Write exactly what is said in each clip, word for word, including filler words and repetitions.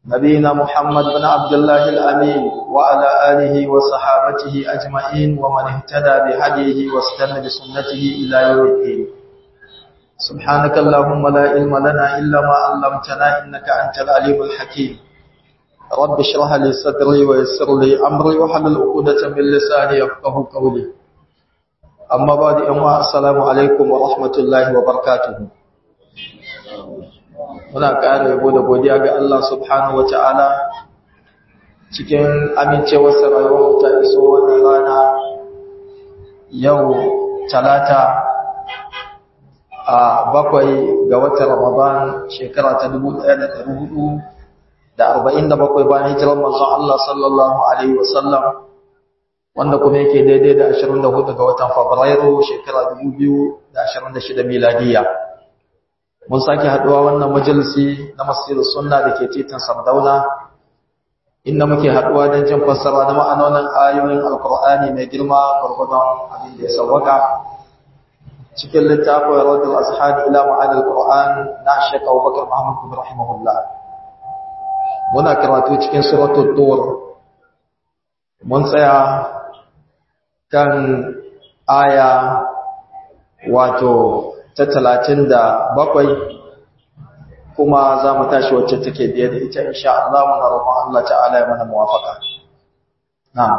نبينا محمد بن عبد الله الأمين وعلى آله وصحابته أجمعين ومن اهتدى بهديه واستنى بسنته إلى يوم الدين. سبحانك اللهم لا علم لنا إلا ما علمتنا إنك أنت العليم الحكيم. رب اشرح لي صدري ويسر لي أمري واحلل عقدة من لساني يفقهوا قولي. أما بعد السلام عليكم ورحمة الله وبركاته. Muna ƙara yabo da godiya ga Allah subhanahu wata'ala cikin amincewarsa rayuwar ta iso wannan rana yau talata a bakwai ga watan Ramadan shekara ta dubu ɗaya da ɗari hudu da arba'in da bakwai bayan hijirar manzon Allah sallallahu alaihi wasallam wanda kuma yake daidai da ashirin da hudu ga watan Fabrairu shekara dubu biyu da ashirin da shida miladiya. Mun sake haduwa wannan majalisi na Masjidus Sunna dake titin Sardauna inda muke haduwa don jin fassara na ma'anonin ayoyin Alkur'ani mai girma gurgurdan abin da ya sauka cikin littafin Radul Azhar ila Ma'anil Qur'an na Sheikh Abubakar Muhammad bin rahimahullah. Muna karatu cikin suratul Tur. Mun tsaya kan aya wato ta talatin da bakwai kuma za mu tashi wacce take biye da ita insha Allah muna roƙon Allah ta'ala ya mana muwafaqa. Na'am.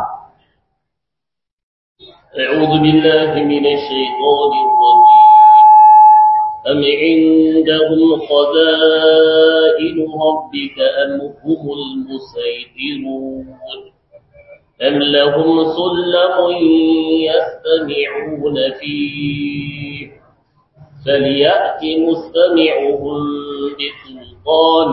A'udhu billahi minash shaitanir rajim. Am 'indahum khaza'inu rabbika am humul musaytirun. Am lahum sullamun yastami'una fihi فليأت مستمعهم بسلطان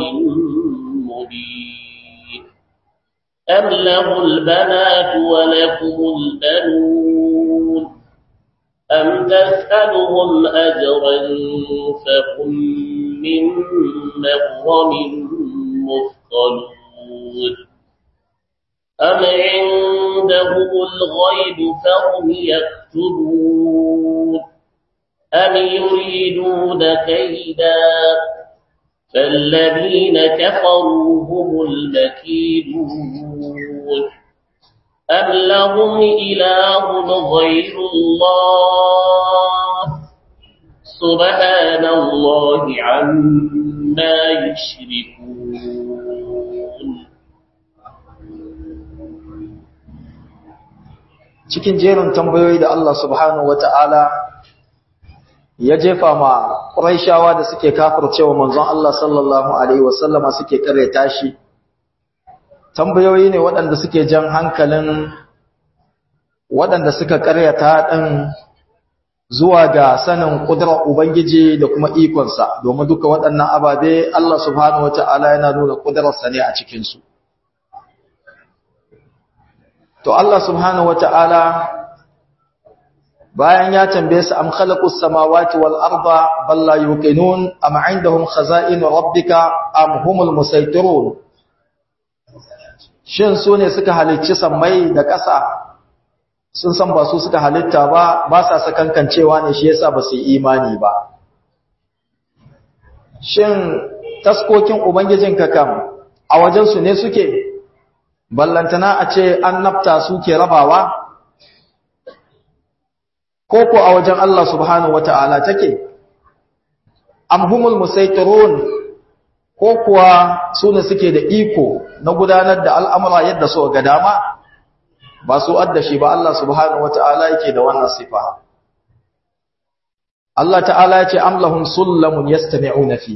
مبين أم له البنات ولكم البنون أم تسألهم أجرا فهم من مغرم مثقلون أم عندهم الغيب فهم يكتبون أم يريدون كيدا فالذين كفروا هم المكيدون أم لهم إله غير الله سبحان الله عما يشركون. Cikin jerin tambayoyi da Allah subhanahu wata'ala ya jefa ma Quraishawa da suke kafircewa manzon Allah sallallahu alaihi wasallama suke kareta shi, tambayoyi ne waɗanda suke jan hankalin waɗanda suka karyata ɗin zuwa ga sanin ƙudurar Ubangiji da kuma ikonsa, domin duka waɗannan ababe Allah subhanahu wata'ala yana nuna ƙudurarsa ne a cikinsu. To Allah subhanahu wata'ala bayan ya tambaye su am khalaqus samawati wal arda bal la yuqinun am indahum khaza'in rabbika am humul musaytirun, shin su ne suka halicci sammai da ƙasa sun san ba su suka halitta ba ba sa sakankancewa ne shi yasa ba su yi imani ba. Shin taskokin ubangijinka kam a wajen su ne suke ballantana a ce annabta suke rabawa ko ko a wajen Allah subhanahu wata'ala take? Am humul musaytirun, ko kuwa su ne suke da iko na gudanar da al'amura yadda so ga dama ba su adda shi ba. Allah subhanahu wata'ala yake da wannan sifa. Allah ta'ala ya ce am lahum sullamun yastami'una fi,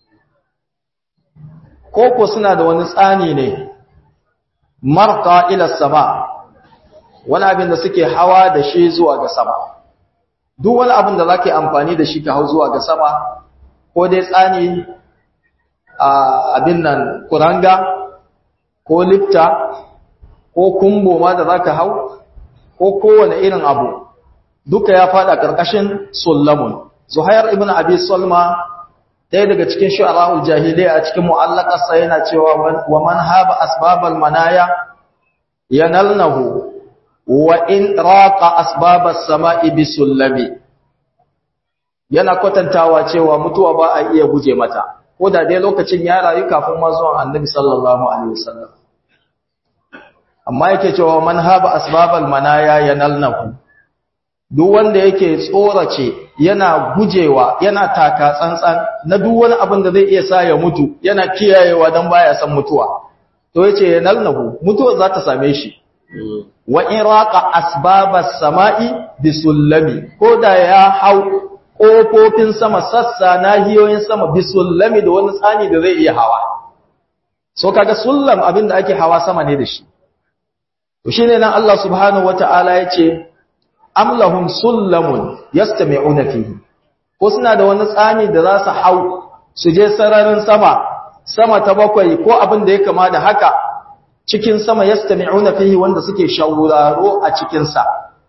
ko ko suna da wani tsani ne marqa ila sama, wani abin da suke hawa da shi zuwa ga sama. Duk wani abin da za ka yi amfani da shi ka hau zuwa ga sama, ko dai tsani a abin nan kuranga, ko lifta, ko kumbo ma da za ka hau, ko kowane irin abu, duka ya fada ƙarƙashin sullamun. Zuhair ibn Abi Salma, ɗaya daga cikin shu'ara'ul jahilai a cikin mu'allakarsa yana cewa wa man haba asbabal manaya yanalnahu wa in raqa asbabas sama'i bisullami. Yana kwatantawa cewa mutuwa ba a iya guje mata, ko da dai lokacin ya rayu kafin ma zuwan annabi sallallahu alaihi wasallam. Amma yake cewa man haba asbabal manaya yanalnahu, duk wanda yake tsorace yana gujewa yana taka tsantsan na duk wani abin da zai iya sa ya mutu, yana kiyayewa dan baya san mutuwa, to yace yanalnahu, mutuwa za ta same shi. Wa in raqa asbabas sama'i bisullami, ko da ya hau kofofin sama, sassa nahiyoyin sama bisullami da wani tsani da zai iya hawa. So kaga sullam abin da ake hawa sama ne da shi. To shine nan Allah subhanahu wata'ala yace am lahum sullamun yastami'una fihi, ko suna da wani tsani da za su hau su je sararin sama, sama ta bakwai ko abin da ya kama da haka, cikin sama yastami'una fihi, wanda suke shauraro a cikin sa.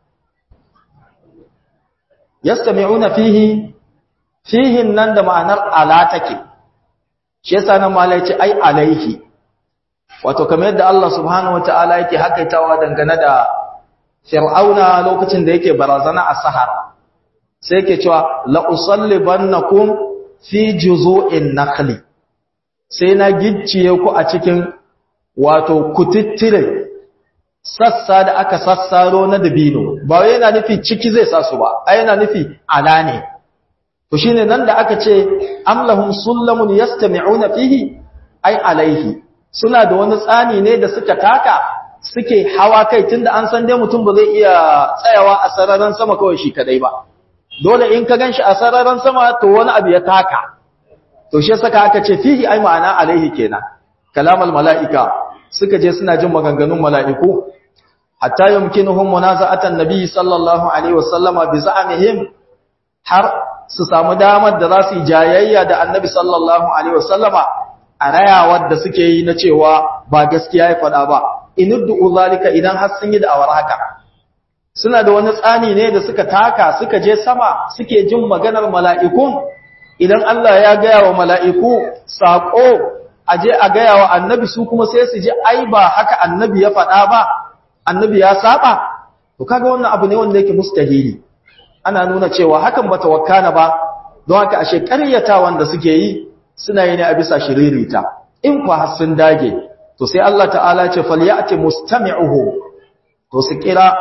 Yastami'una fihi, fihi nan da ma'anar ala take, shi yasa nan malai ce ai alaihi, wato kamar yadda Allah subhanahu wataala yake hakaitawa dangane da Fir'auna lokacin da yake barazana a Sahara, sai yake cewa la usallibannakum fi juzu'in nakhli, sai na gicciye ku a cikin wato kutittire sassa da aka sassaro na dabino. Ba wai yana nufi ciki zai sa su ba, ai yana nufi ala ne. To shine nan da aka ce am lahum sullamun yastami'una fihi ai alaihi, suna da wani tsani ne da suka taka suke hawa kai, tunda an san dai mutum ba zai iya tsayawa a sararin sama kawai shi kadai ba, dole in ka ganshi a sararin sama to wani abu ya taka. To shi saka aka ce fihi ai ma'ana alaihi kenan. Kalamul mala'ika, suka je suna jin maganganun mala'iku, hatta yumkinuhum munaza'atan nabi sallallahu alaihi wasallama bi za'amihim, har su samu damar da za su yi jayayya da annabi sallallahu alaihi wasallama a rayawar da suke yi na cewa ba gaskiya ya faɗa ba. Inuddu zalika, idan har sun yi da'awar haka, suna da wani tsani ne da suka taka suka je sama suke jin maganar mala'ikun. Idan Allah ya gaya wa mala'iku saƙo aje a gaya wa annabi, su kuma sai su ji ai ba haka annabi ya faɗa ba, annabi ya saba. To kaga wannan abu ne wanda yake mustahili, ana nuna cewa hakan bata wakana ba. Don haka ashe ƙaryata wanda suke yi suna yi ne a bisa shiririta. In kwa har sun dage, to sai Allah ta'ala ce falyati mustami'uhu, to su kira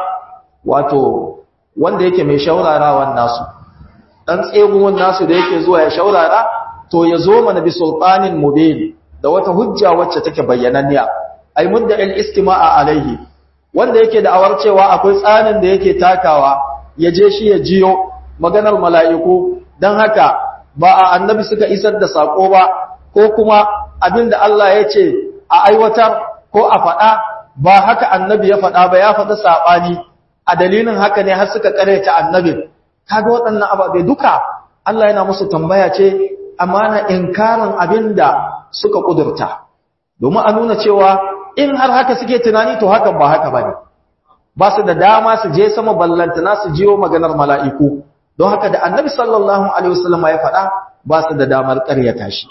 wato wanda yake mai shaurarawan nasu, dan tsegumin nasu da yake zuwa ya shaurara, to ya zo mana bi sultanin mubin, da wata hujja wacce take bayyananniya. Ai mudda al-istima'a alaihi, wanda yake da awar cewa akwai tsanin da yake takawa, ya je shi ya jiyo maganar mala'iku, dan haka ba a annabi suka isar da sako ba, ko kuma abinda Allah ya ce a aiwatar ko a faɗa ba haka annabi ya faɗa ba, ya faɗi saɓani, a dalilin haka ne har suka ƙareta annabin. Kaga waɗannan ababe duka Allah yana musu tambaya ce, amma na inkarin abinda suka kudurta, domin a nuna cewa in har haka suke tunani to hakan ba haka bane. Ba su da dama su je sama ballantana su jiyo maganar mala'iku, don haka da annabi sallallahu alaihi wasallam ya faɗa ba su da damar ƙaryata shi.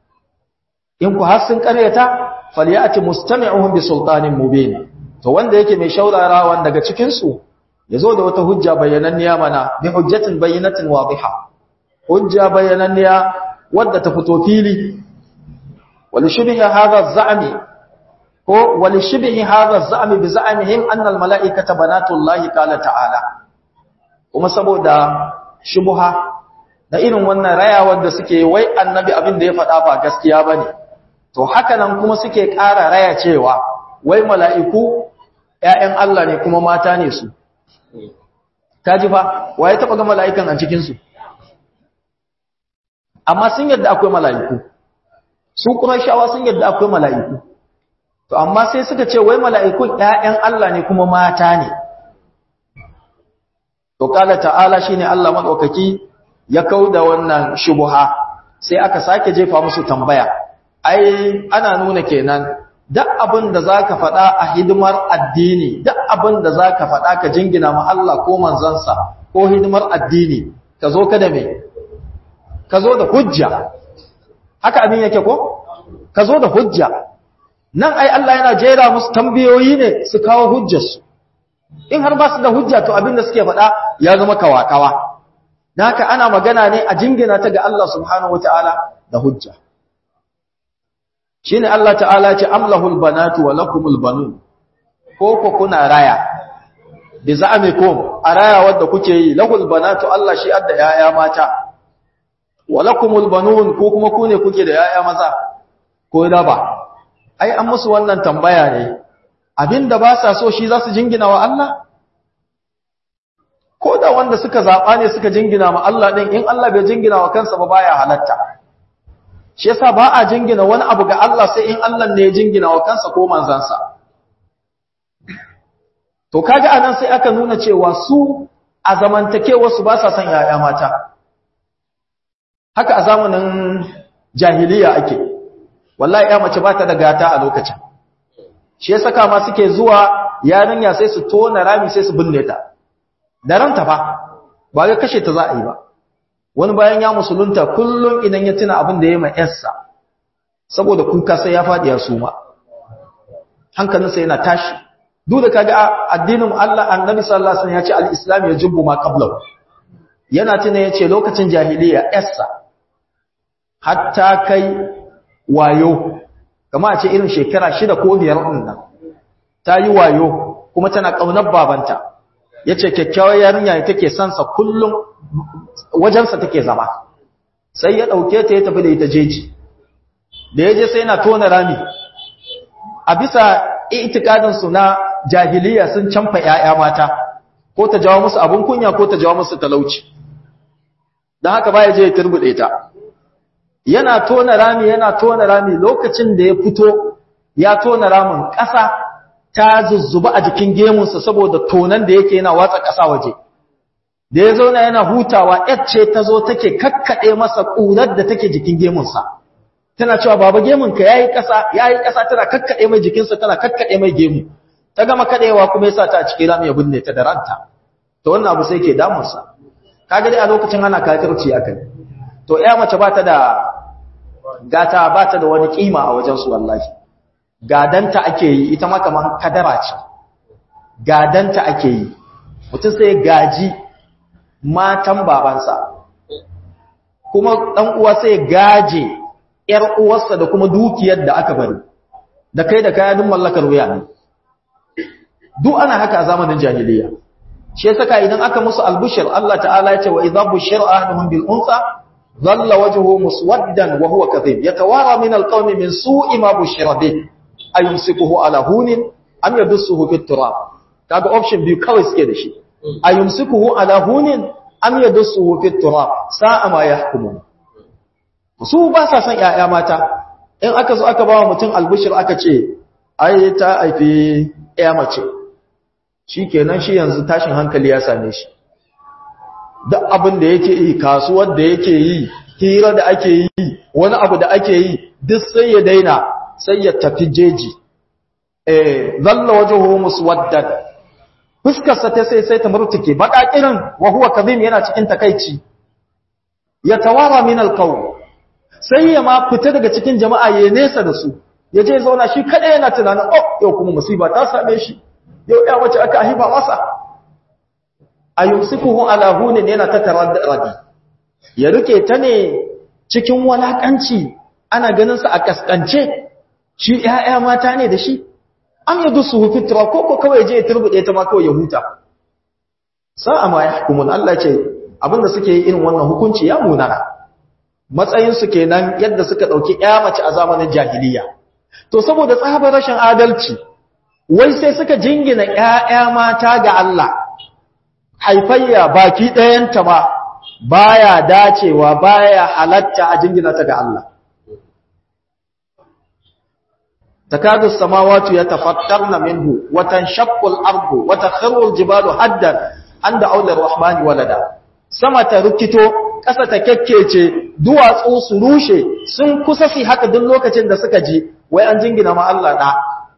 In ku har sun ƙaryata, falyati mustami'uhum bi sultanin mubin, to wanda yake mai shaurarawa daga cikin su yazo da wata hujja bayyananniya mana, bi hujjatin bayyinatin wadiha, hujja bayyananniya wadda ta fito fili. wal shibhi hadha az-za'mi ko wal shibhi hadha az-za'mi bi za'mihim anna al-mala'ikata banatullahi qala ta'ala. Kuma saboda shubha da irin wannan rayawar da suke, wai annabi abin da ya faɗa ba gaskiya bane, to haka nan kuma suke ƙara raya cewa wai mala'iku ‘ya'yan Allah ne kuma mata ne su. Ta ji fa, wa ya taɓa ga mala'ikan a cikinsu? Amma sun yadda akwai mala'iku, su kuma shawa sun yadda akwai mala'iku. To, amma sai suka ce wai mala'ikun ‘ya'yan Allah ne kuma mata ne. To, ƙala ta'ala shi ne Allah maɗaukaki ya kau da wannan shubuha, sai aka sake jefa musu tambaya. Ai, ana nuna kenan, duk abin da za ka faɗa a hidimar addini, duk abin da za ka faɗa ka jingina ma Allah ko manzansa ko hidimar addini, ka zo ka da me? Ka zo da hujja. Haka abin yake ko? Ka zo da hujja. Nan ai Allah yana jera musu tambayoyi ne su kawo hujjarsu. In har ba su da hujja, to abin da suke faɗa ya zama kawa-kawa. Da haka ana magana ne a jingina ta ga Allah subhanahu wa ta'ala da hujja. shine Allah ta'ala ce amlahul banatu wa lakumul banun ko ko kuna raya bi za'amikum araya wanda kuke yi lahul banatu Allah shi adda yaya mata wa lakumul banun ko kuma ku ne kuke da yaya maza ko da ba ai an musu wannan tambaya ne abinda ba sa so shi za su jingina wa Allah ko da wanda suka zaba ne suka jingina ma Allah din in Allah bai jingina wa kansa ba baya halatta shi yasa ba a jingina wani abu ga Allah sai in Allah ne ya jingina wa kansa ko manzansa to kaga anan sai aka nuna cewa su a zamantakewar su ba sa son yaya mata haka a zamanin jahiliya ake wallahi ya mace ba ta da gata a lokacin shi yasa kama suke zuwa yarinya sai su tona rami sai su binne ta da ranta fa ba ga kashe ta za a yi ba wani bayan ya musulunta kullum idan ya tuna abin da ya mai yarsa saboda kuka sai ya faɗi ya suma hankalinsa yana tashi duk da kaga addinin Allah annabi sallallahu alaihi wasallam ya ce al-islam yajibu ma qablahu yana tuna yace lokacin jahiliya yarsa hatta kai wayo kamar a ce irin shekara shida ko biyar din nan ta yi wayo kuma tana kaunar babanta yace kyakkyawar yarinya take son sa kullum wajensa take zama sai ya dauke ta ya tafi da ita jeji da yaje sai yana tona rami a bisa itikadin su na jahiliya sun canfa yaya mata ko ta jawo musu abun kunya ko ta jawo musu talauci dan haka baya je ya turbude ta yana tona rami yana tona rami lokacin da ya fito ya tona ramin ƙasa ta zuzzuba a jikin gemunsa saboda tonan da yake yana watsa ƙasa waje da ya zauna yana hutawa ce ta zo take kakkaɗe masa ƙurar da take jikin gemunsa tana cewa baba gemunka ya yi ƙasa ya yi ƙasa tana kakkaɗe mai jikinsa tana kakkaɗe mai gemu ta gama kaɗewa kuma ya sa ta a cikin rami ya binne ta da ranta to wannan abu sai ke damunsa kaga dai a lokacin ana kafirci aka yi to ya mace ba ta da gata ba ta da wani kima a wajen su wallahi gadanta ake yi ita ma kamar kadara ce gadanta ake yi mutum sai gaji matan babansa kuma dan uwa sai gaje yar uwarsa da kuma dukiyar da aka bari da kai da kaya duk mallakar wuya ne duk ana haka a zamanin jahiliya shi yasa idan aka musu albushir Allah ta'ala ya ce wa idha bushira ahaduhum bil unsa dhalla wajhuhu muswaddan wa huwa kadhib yatawara min alqawmi min su'i ma bushira bih ayumsikuhu ala hunin am yadussuhu fit turab kaga option biyu kawai suke da shi ayumsikuhu ala hunin am yadussuhu fit turab sa'a ma yahkumun su ba sa son yaya mata in aka zo aka bawa mutum albushir aka ce ai ta aifi ya mace shikenan shi yanzu tashin hankali ya same shi duk abin da yake yi kasuwar da yake yi hira da ake yi wani abu da ake yi duk sai ya daina sai ya tafi jeji eh zalla wajhuhu muswaddan fuskarsa ta sai sai ta murtuke baka kirin wa huwa kadhim yana cikin takeici yatawara min alqaw sai ya ma fita daga cikin jama'a ya nesa da su yaje zauna shi kada yana tunanin oh yau kuma musiba ta same shi yau ya wace aka hiba masa ayumsikuhu ala hunin yana ta taraddadi ya rike ta ne cikin walakanci ana ganin sa a kaskance shi ƴaƴa mata ne da shi am yadusu fitra ko ko kawai je ya turbude ta ma kawai ya huta sa'a ma yahkumun Allah ce abinda suke yi irin wannan hukunci ya munana matsayin su kenan yadda suka dauki ƴa mace a zamanin jahiliya to saboda tsabar rashin adalci wai sai suka jingina ƴaƴa mata ga Allah haifayya baki ɗayanta ba baya dacewa baya halatta a jingina ta ga Allah takadu samawati yatafattarna minhu wa tanshaqqu al-ardu wa takhirru al-jibalu haddan anda aula ar-rahmani walada sama ta rukito ƙasa ta kekkece duwatsu su rushe sun kusa su haka duk lokacin da suka ji wai an jingina ma Allah da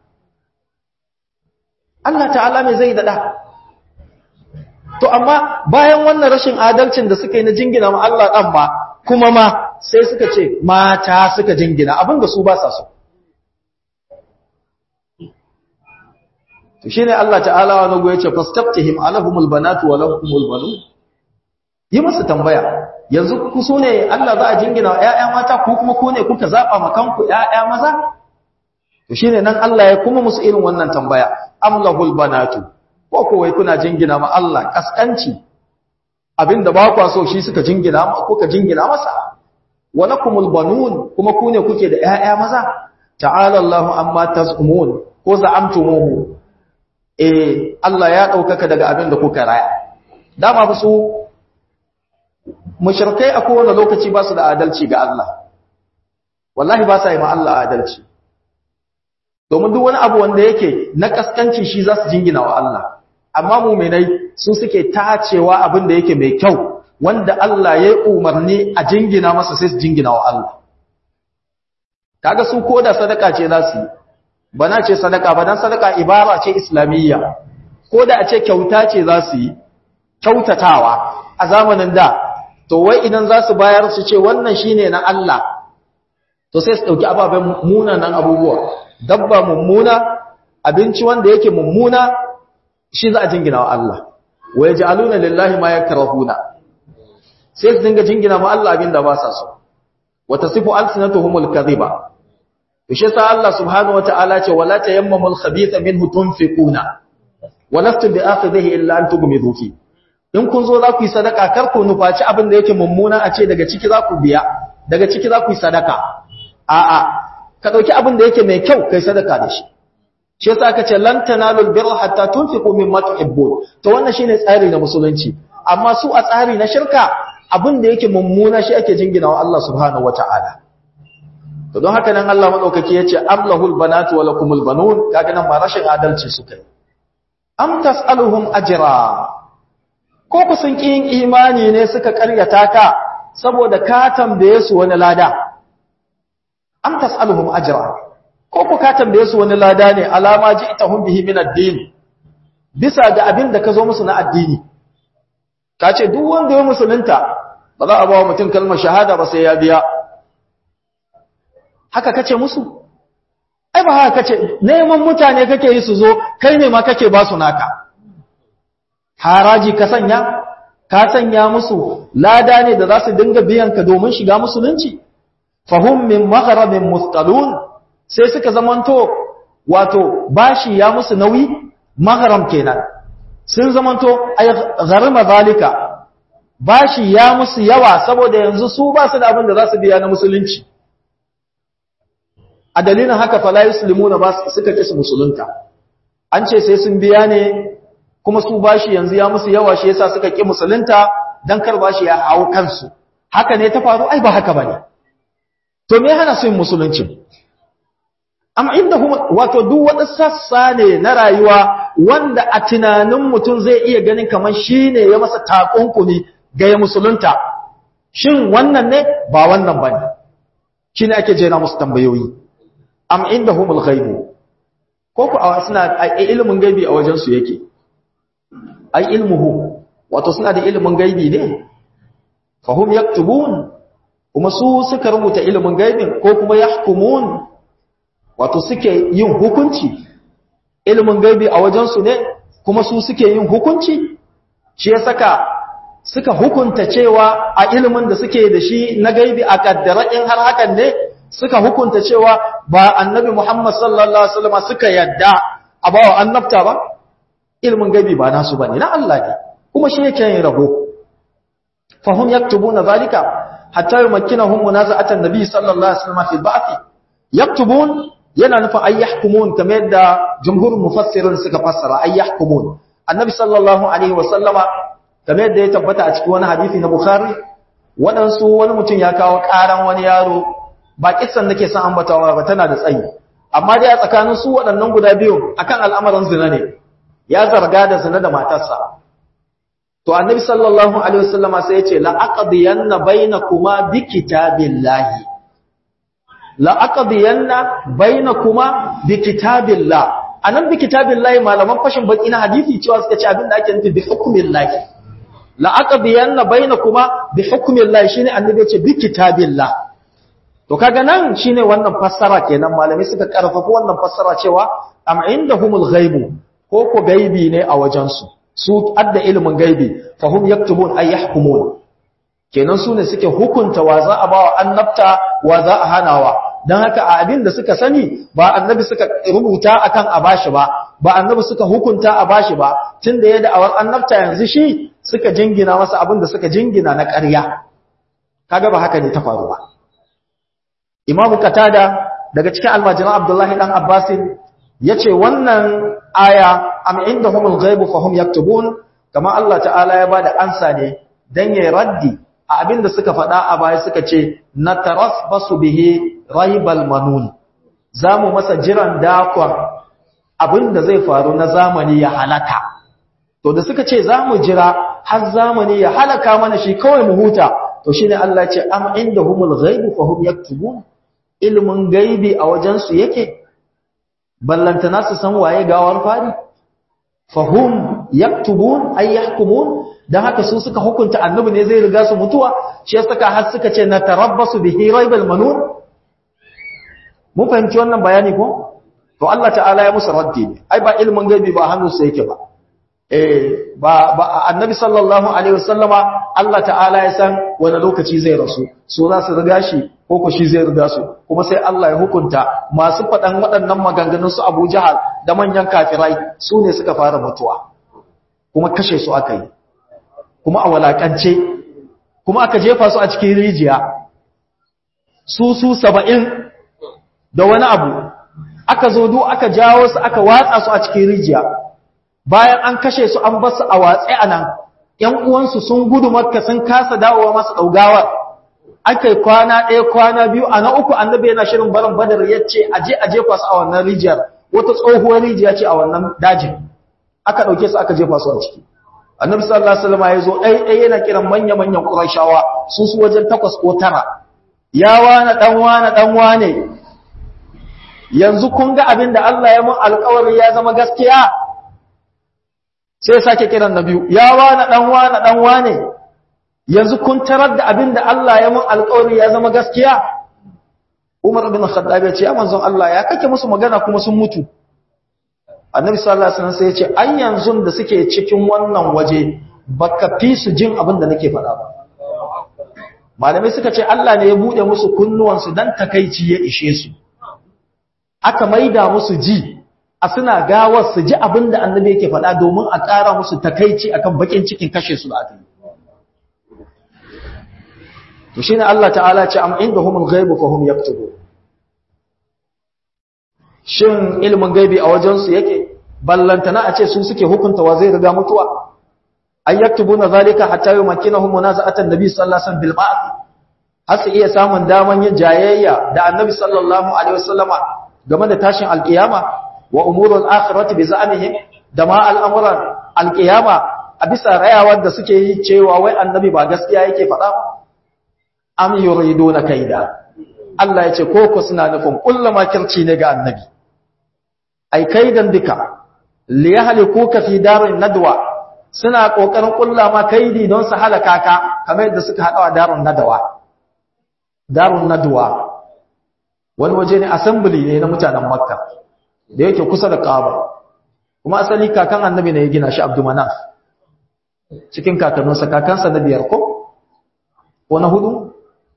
Allah ta'ala me zai dada to amma bayan wannan rashin adalcin da suka yi na jingina ma Allah dan ba kuma ma sai suka ce mata suka jingina abinda su ba sa so to shine Allah ta'ala wa nago yace fastaftihim alahumul banatu wa lahumul banun yi musu tambaya yanzu ku so ne Allah za a jingina ƴaƴa mata ko kuma ku ne kuka zaba ma kanku ƴaƴa maza to shine nan Allah ya kuma musu irin wannan tambaya amlahul banatu ko ko wai kuna jingina ma Allah kaskanci abinda ba kwa so shi suka jingina ma ko ka jingina masa walakumul banun kuma ku ne kuke da ƴaƴa maza ta'ala Allahu amma tazumun ko za'amtumuhu eh Allah ya daukaka daga abinda kuka raya dama ba su mushrikai a kowane lokaci ba su da adalci ga Allah wallahi ba sa yi ma Allah adalci domin duk wani abu wanda yake na kaskanci shi za su jingina wa Allah amma mu'minai su suke tacewa abin da yake mai kyau wanda Allah ya umarni a jingina masa sai su jingina wa Allah kaga su koda sadaka ce za su yi bana ce sadaka ba dan sadaka ibara ce islamiyya koda a ce kyauta ce za su yi kyautatawa a zamanin da to wai idan za su bayar su ce wannan shine na Allah to sai su dauki ababen munanan abubuwa dabba mummuna abinci wanda yake mummuna shi za a jingina wa Allah wa yaj'aluna lillahi ma yakrahuna sai su dinga jingina ma Allah abinda ba sa so wa tasifu alsinatuhumul kadhiba to shi sa Allah subhanahu wataala ce wala tayammamul khabitha minhu tunfiquna walastum bi'akhidhihi illa an tughmidu fi in kun zo za ku yi sadaka kar ku nufaci abin da yake mummuna a ce daga ciki za ku biya daga ciki za ku yi sadaka a'a ka dauki abin da yake mai kyau kai sadaka da shi shi yasa aka ce lan tanalul birra hatta tunfiqu mimma tuhibbun to wannan shine tsari na musulunci amma su a tsari na shirka abin da yake mummuna shi ake jinginawa Allah subhanahu wataala to don haka nan Allah madaukaki yace amlahul banatu wa lakumul banun kaga nan ma rashin adalci suka yi am tasaluhum ajra ko ku sun kin imani ne suka karyata ka saboda ka tambaye su wani lada am tasaluhum ajra ko ku ka tambaye su wani lada ne alama ji'tahum bihi min ad-din bisa ga abin da ka zo musu na addini ka ce duk wanda ya musulunta ba za a ba wa mutum kalmar shahada ba sai ya biya haka kace musu ai ba haka kace neman mutane kake yi su zo kai ne ma kake ba su naka haraji ka sanya ka sanya musu lada ne da za su dinga biyan ka domin shiga musulunci fahum min maghrabin mustalun sai suka zamanto wato bashi ya musu nauyi maghram kenan sun zamanto ay gharima zalika bashi ya musu yawa saboda yanzu su ba su da abin da za su biya na musulunci a dalilin haka fala yuslimuna ba suka kisa musulunta an ce sai sun biya ne kuma su bashi yanzu ya musu yawa shi yasa suka ki musulunta dan kar bashi ya hawo kansu haka ne ta faru ai ba haka bane to me hana su yin musulunci amma indahum wato duk wata sassa ne na rayuwa wanda a tunanin mutum zai iya ganin kaman shine ya masa takunkuni ga ya musulunta shin wannan ne ba wannan bane shine ake jera musu tambayoyi am indahumul ghaibu ko ku a suna ilimin gaibi a wajen su yake ai ilmuhu wato suna da ilimin gaibi ne fahum yaktubun kuma su suka rubuta ilimin gaibin ko kuma yahkumun wato suke yin hukunci ilimin gaibi a wajen su ne kuma su suke yin hukunci shi ya saka suka hukunta cewa a ilimin da suke da shi na gaibi a kaddara in har hakan ne suka hukunta cewa ba annabi Muhammad sallallahu alaihi wasallam suka yadda a bawa annabta ba ilimin gaibi ba nasu bane na Allah ne kuma shi yake yin rabo fahum yaktubuna zalika hatta yumakkinahum munaza'atan nabi sallallahu alaihi wasallam fi ba'thi yaktubun yana nufin ay yahkumun kamar yadda jumhur mufassirin suka fassara ay yahkumun annabi sallallahu alaihi wasallama kamar yadda ya tabbata a cikin wani hadisi na bukhari wadansu wani mutum ya kawo karan wani yaro ba kissan nake son ambatawa ba tana da tsayi amma dai a tsakanin su waɗannan guda biyu akan al'amarin zina ne ya zarga da zina da matarsa to annabi sallallahu alaihi wasallama sai ya ce la aqdiyanna bainakuma bi kitabillahi la aqdiyanna bainakuma bi kitabillah anan bi kitabillahi malaman fashin baki na hadisi cewa suka ce abin da ake nufi bi hukmillahi la aqdiyanna bainakuma bi hukmillahi shine annabi ya ce bi kitabillah to kaga nan shine wannan fassara kenan malami suka karfafa wannan fassara cewa am indahumul ghaibu ko ko gaibi ne a wajen su su adda ilimin gaibi fahum yaktubun ay yahkumun kenan su ne suke hukunta wa za a bawa annabta wa za a hanawa dan haka a abin da suka sani ba annabi suka rubuta akan a bashi ba ba annabi suka hukunta a bashi ba tunda ya da'awar annabta yanzu shi suka jingina masa abin da suka jingina na ƙarya kaga ba haka ne ta faru ba Imam Qatada daga cikin almajiran Abdullahi dan Abbasin yace wannan aya am indahumul ghaibu fahum yaktubun kama Allah ta'ala ya bada ansa ne dan yayi raddi a abinda suka faɗa a baya suka ce natarasbasu bihi raibal manun zamu masa jiran dakon abinda zai faru na zamani ya halaka to da suka ce zamu jira har zamani ya halaka mana shi kawai mu huta to shine Allah ya ce am indahumul ghaibu fahum yaktubun ilmin gaibi a wajen su yake ballantana su san waye gawar fari fahum yaktubun ay yahkumun dan haka su suka hukunta annabi ne zai riga su mutuwa shi yasa ka har suka ce na tarabbasu bihi raibal manun mun fahimci wannan bayani ko to Allah ta'ala ya musu raddi ne ai ba ilmin gaibi ba hannu sai yake ba eh ba, ba annabi sallallahu alaihi wasallama Allah ta'ala ya san wani lokaci zai rasu so za su riga shi ko ko shi zai riga su kuma sai Allah ya hukunta masu faɗan waɗannan maganganun su Abu Jahal da manyan kafirai su ne suka fara mutuwa kuma kashe su aka yi kuma a walakance kuma aka jefa su a cikin rijiya su su saba'in da wani abu aka zo duk aka jawo su aka watsa su a cikin rijiya bayan an kashe su an bar su a watsi anan ƴan uwansu sun gudu Makka sun kasa dawowa masa daugawar akai kwana ɗaya kwana biyu a na uku annabi yana shirin barin Badar yace aje a jefa su a wannan rijiyar wata tsohuwar rijiya ce a wannan dajin aka dauke su aka jefa su a ciki annabi sallallahu alaihi wasallam ya zo ɗai ɗai yana kiran manya manyan Qurayshawa su su wajen takwas ko tara ya wani dan wani dan wane yanzu kun ga abin da Allah ya mun alƙawari ya zama gaskiya sai sake kiran na biyu ya wani dan wani dan wane yanzu kun tarar da abin da Allah ya mun alƙawari ya zama gaskiya Umar bin Khattab ya ce ya manzon Allah ya kake musu magana kuma sun mutu Annabi sallallahu alaihi wasallam sai ya ce ai yanzu da suke cikin wannan waje baka fi su jin abin da nake faɗa ba malamai suka ce Allah ne ya bude musu kunnuwansu dan takeici ya ishe su aka maida musu ji a suna gawar su ji abin da annabi yake faɗa domin a ƙara musu takeici akan bakin cikin kashe su da aka yi to shine Allah ta'ala ce am indahumul ghaibu fahum yaktubu shin ilmin gaibi a wajen su yake ballantana a ce su suke hukunta wa zai riga mutuwa ay yaktubuna zalika hatta yumakkinahum munaza'atan nabi sallallahu alaihi wasallam bil ba'th har su iya samun daman yin jayayya da annabi sallallahu alaihi wasallama game da tashin alkiyama wa umurul akhirati bi za'mihim da ma al'amuran alkiyama a bisa rayawar da suke yi cewa wai annabi ba gaskiya yake faɗa ba am yuriduna kaida Allah ya ce ko ku suna nufin kullama kirci ne ga annabi ai kaidan duka li yahlikuka fi darin nadwa suna kokarin kullama kaidi don su halaka ka kamar yadda suka hada wa darun nadwa darun nadwa wani waje ne assembly ne na mutanen makka da yake kusa da kaaba kuma asali kakan annabi ne ya gina shi Abdul Manaf cikin kakanninsa kakansa na biyar ko ko na hudu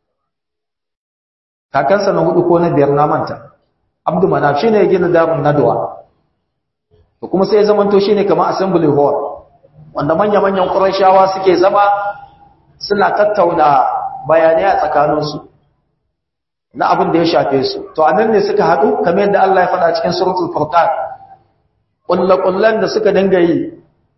kakansa na hudu ko na biyar na manta Abdul Manaf shine ya gina darun nadwa to kuma sai ya zamanto shine kamar assembly hall wanda manya-manyan Qurayshawa suke zama suna tattauna bayanai a tsakaninsu na abin da ya shafe su to anan ne suka haɗu kamar yadda Allah ya faɗa cikin suratul furqan kullakullan da suka dinga yi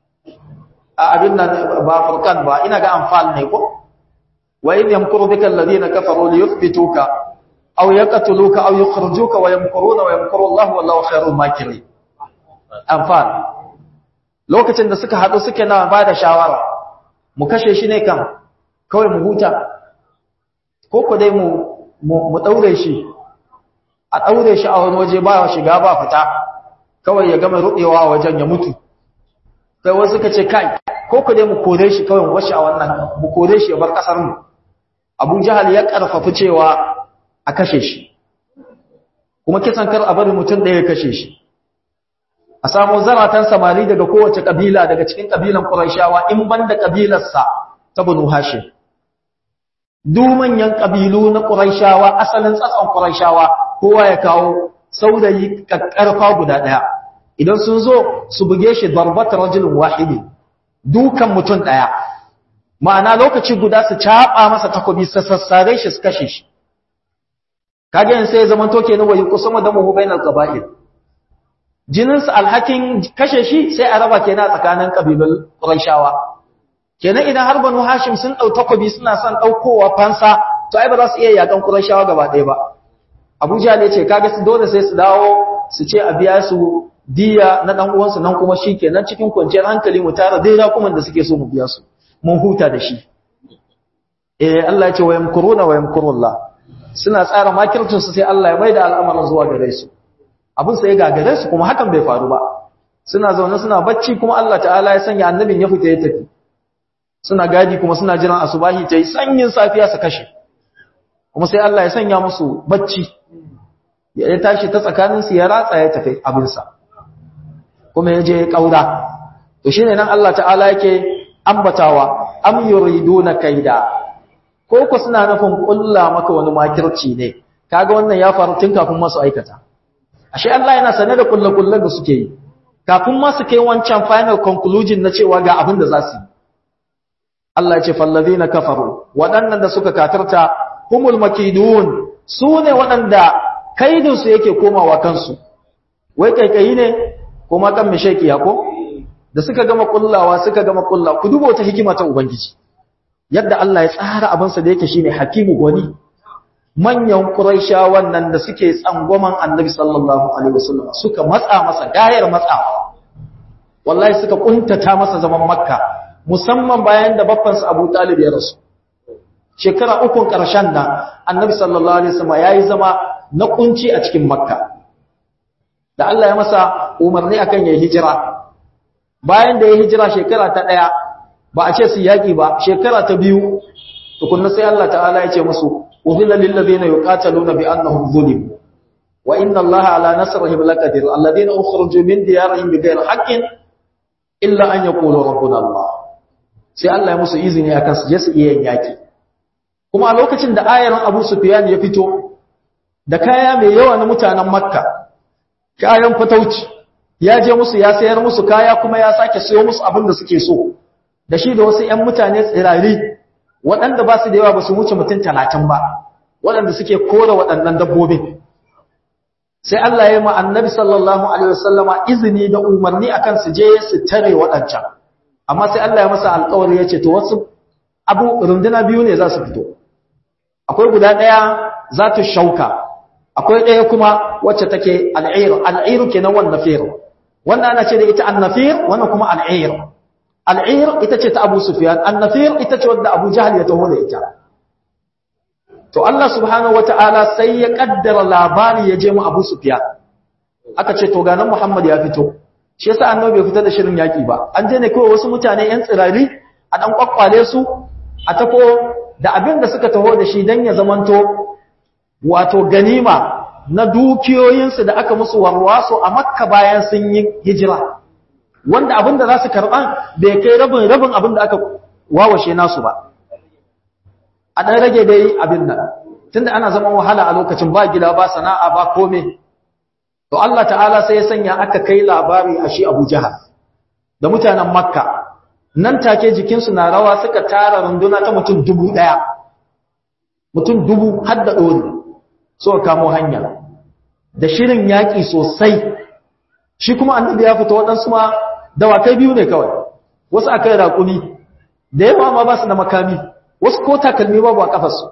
a abin nan ba furqan ba ina ga anfal ne ko wa in yamkuru bika alladhina kafaru liyuthbituka aw yaqtuluka aw yukhrijuka wa yamkuruna wa yamkuru Allah wallahu khairul makirin anfal lokacin da suka haɗu suke na bada shawara mu kashe shi ne kan kawai mu huta ko ko dai mu mu daure shi a daure shi a wani waje ba shiga ba fita kawai ya gama rubewa wajen ya mutu sai wasu suka ce kai ko ku dai mu kore shi kawai mu washi a wannan mu kore shi ya bar kasar mu Abu Jahal ya karfafa cewa a kashe shi kuma kisan kar a bari mutum da ya kashe shi a samu zaratan samari daga kowace kabila daga cikin kabilan Qurayshawa in banda kabilarsa ta Banu Hashim duk manyan kabilu na Qurayshawa asalin tsatson Qurayshawa kowa ya kawo saurayi kakkarfa guda daya idan sun zo su buge shi darbat rajulun wahidi dukan mutum daya ma'ana lokaci guda su caba masa takobi sassare shi su kashe shi kage yan sai zaman to kenan wayi kusama da mu bainal qaba'il jinin su alhakin kashe shi sai a raba kenan tsakanin kabilul Qurayshawa kenan idan har Banu Hashim sun dau takobi suna son daukowa fansa to ai ba za su iya yakan Qurayshawa gaba ɗaya ba Abu Jahl ya ce kaga su dole sai su dawo su ce a biya su diya na dan uwansu nan kuma shikenan cikin kwanciyar hankali mu tara dai rakuman da suke so mu biya su mun huta da shi eh Allah ya ce wayam kuruna wayam kurullah suna tsara makircin su sai Allah ya maida al'amarin zuwa gare su abin sai ga gare su kuma hakan bai faru ba suna zaune suna bacci kuma Allah ta'ala ya sanya annabin ya fita ya tafi suna gadi kuma suna jiran asubahi tayi sanyin safiya su kashe kuma sai Allah ya sanya musu bacci ya tashi ta tsakanin su ya ratsa ya tafi abin sa kuma ya je kaura to shine nan Allah ta'ala yake ambatawa am yuriduna kaida ko ku suna nufin kulla maka wani makirci ne kaga wannan ya faru tun kafin masu aikata ashe Allah yana sane da kullakullan da suke yi kafin ma su kai wancan final conclusion na cewa ga abin da za su yi Allah ya ce fallazina kafaru waɗannan da suka katarta humul makidun sune waɗanda kaidin su yake komawa kansu wai kaikayi ne kuma kan mishaki ya ko da suka gama kullawa suka gama kulla ku dubo ta hikima ta ubangiji yadda Allah ya tsara abin sa da yake shine hakimu gwani manyan quraishawan nan da suke tsangwaman annabi sallallahu alaihi wasallam suka matsa masa gayar matsawa wallahi suka kuntata masa zaman makka musamman bayan da babban sa Abu Talib ya rasu shekara uku karshen da annabi sallallahu alaihi wasallam yayi zama na kunci a cikin makka da Allah ya masa umarni akan ya hijira bayan da ya hijira shekara ta daya ba a ce su yaki ba shekara ta biyu tukunna sai Allah ta'ala ya ce musu udhilla lil ladina yuqataluna bi annahum zulimu wa inna Allaha ala nasrihim laqadir alladina ukhriju min diyarihim bighayri haqqin illa an yaqulu rabbuna Allah sai Allah ya musu izini akan su je su iya yaki kuma a lokacin da ayaran Abu Sufyan ya fito da kaya mai yawa na mutanen Makka kayan fatauci ya je musu ya sayar musu kaya kuma ya sake sayo musu abin da suke so da shi da wasu ƴan mutane tsirari waɗanda ba su da yawa ba su wuce mutum talatin ba waɗanda suke kore waɗannan dabbobin sai Allah ya yi ma annabi sallallahu alaihi wasallama izini da umarni akan su je su tare waɗancan amma sai Allah ya masa alƙawari ya ce to wasu abu runduna biyu ne za su fito akwai guda ɗaya za ta shauka akwai ɗaya kuma wacce take al'ir al'ir kenan wannan nafir wannan ana ce da ita an-nafir wannan kuma al'ir al'ir ita ce ta Abu Sufyan an-nafir ita ce wadda Abu Jahl ya taho da ita to Allah subhanahu wataala sai ya kaddara labari ya je mu Abu Sufyan aka ce to ganan Muhammad ya fito shi yasa annabi bai fita da shirin yaki ba an je ne kawai wasu mutane yan tsirari a dan kwakwale su a tafo da abin da suka taho da shi dan ya zamanto wato ganima na dukiyoyinsu da aka musu warwaso a Makka bayan sun yi hijira wanda abin da za su karɓa bai kai rabin rabin abin da aka wawashe nasu ba a ɗan rage dai abin nan tunda ana zaman wahala a lokacin ba gida ba sana'a ba kome to Allah ta'ala sai ya sanya aka kai labari a shi Abu Jahal da mutanen Makka nan take jikinsu na rawa suka tara runduna ta mutum dubu ɗaya mutum dubu har da ɗori suka kamo hanya da shirin yaƙi sosai shi kuma annabi ya fito waɗansu ma dawakai biyu ne kawai wasu aka yi raƙumi da yawa ma ba su da makami wasu ko takalmi babu a ƙafarsu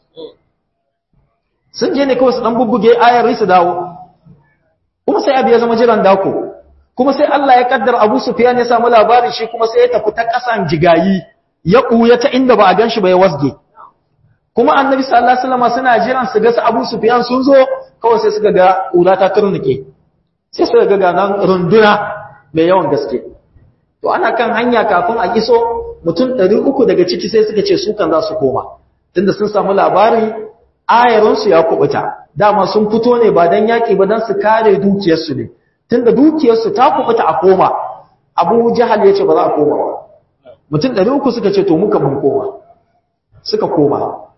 sun je ne kawai su ɗan bubbuge ayar su dawo kuma sai abu ya zama jiran dako kuma sai Allah ya kaddar Abu Sufyan ya samu labari shi kuma sai ya tafi ta ƙasan jigayi ya ɓuya ta inda ba a gan shi ba ya wasge kuma annabi sallallahu alaihi wasallam suna jiran su ga su Abu Sufyan sun zo kawai sai suka ga ƙura ta turnike sai suka ga ganan runduna mai yawan gaske to ana kan hanya kafin a iso mutum ɗari uku daga ciki sai suka ce su kan za su koma tunda sun samu labari ayarin su ya kubuta dama sun fito ne ba dan yaki ba dan su kare dukiyar su ne tunda dukiyar su ta kubuta a koma Abu Jahal ya ce ba za a koma ba mutum ɗari uku suka ce to muka mun koma suka koma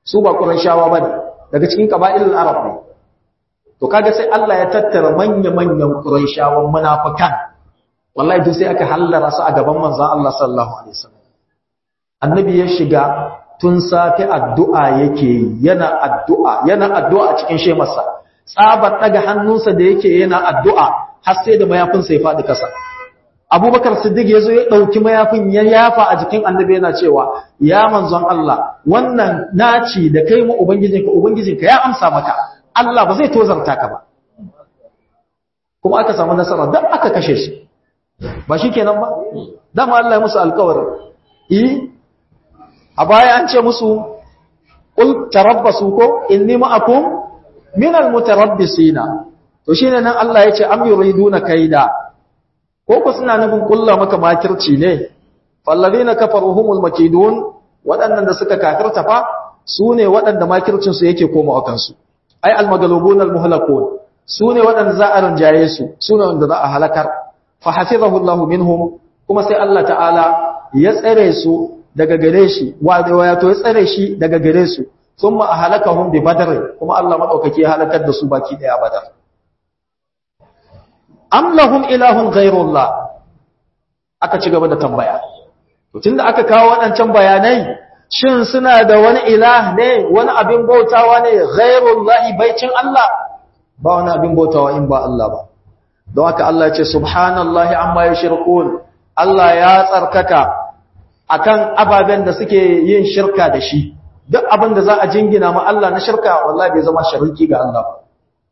su ba Qurayshawa bane daga cikin qaba'ilul Arab ne to kaga sai Allah ya tattara manya-manyan Qurayshawan munafikan wallahi duk sai aka hallara su a gaban manzon Allah sallallahu alaihi wasallam annabi ya shiga tun safi addu'a yake yana addu'a yana addu'a a cikin shemarsa tsabar daga hannunsa da yake yana addu'a har sai da mayafin sa ya fadi kasa Abubakar Siddiq yazo ya dauki mayafin ya yafa a jikin annabi yana cewa ya manzon Allah wannan naci da kai mu ubangijinka ubangijinka ya amsa maka Allah ba zai tozarta ka ba kuma aka samu nasara dan aka kashe shi ba shikenan ba dama Allah ya musu alƙawarin eh a baya an ce musu qul tarabbasu ko inni ma'akum minal mutarabbisina to shine nan Allah ya ce am yuriduna kaida ko ko suna nufin kullu maka makirci ne fallazina kafaru humul makidun wadannan da suka kafirta fa sune wadanda makircin su yake komawa kansu ai almagalubun almuhlakun sune wadanda za a ranjaye su sune wanda za a halakar fa hafizahu Allah minhum kuma sai Allah ta'ala ya tsare su daga gare shi wato ya tsare shi daga gare su thumma ahlakahum bi badr kuma Allah madaukake ya halakar da su baki daya badar am lahum ilahun ghayrullah aka ci gaba da tambaya to tunda aka kawo wadancan bayanai shin suna da wani ilah ne wani abin bautawa ne ghayrullahi baicin Allah ba wani abin bautawa in ba Allah ba don haka Allah ya ce subhanallahi amma yushrikun Allah ya tsarkaka akan ababen da suke yin shirka da shi duk abin da za a jingina ma Allah na shirka wallahi bai zama shariki ga Allah ba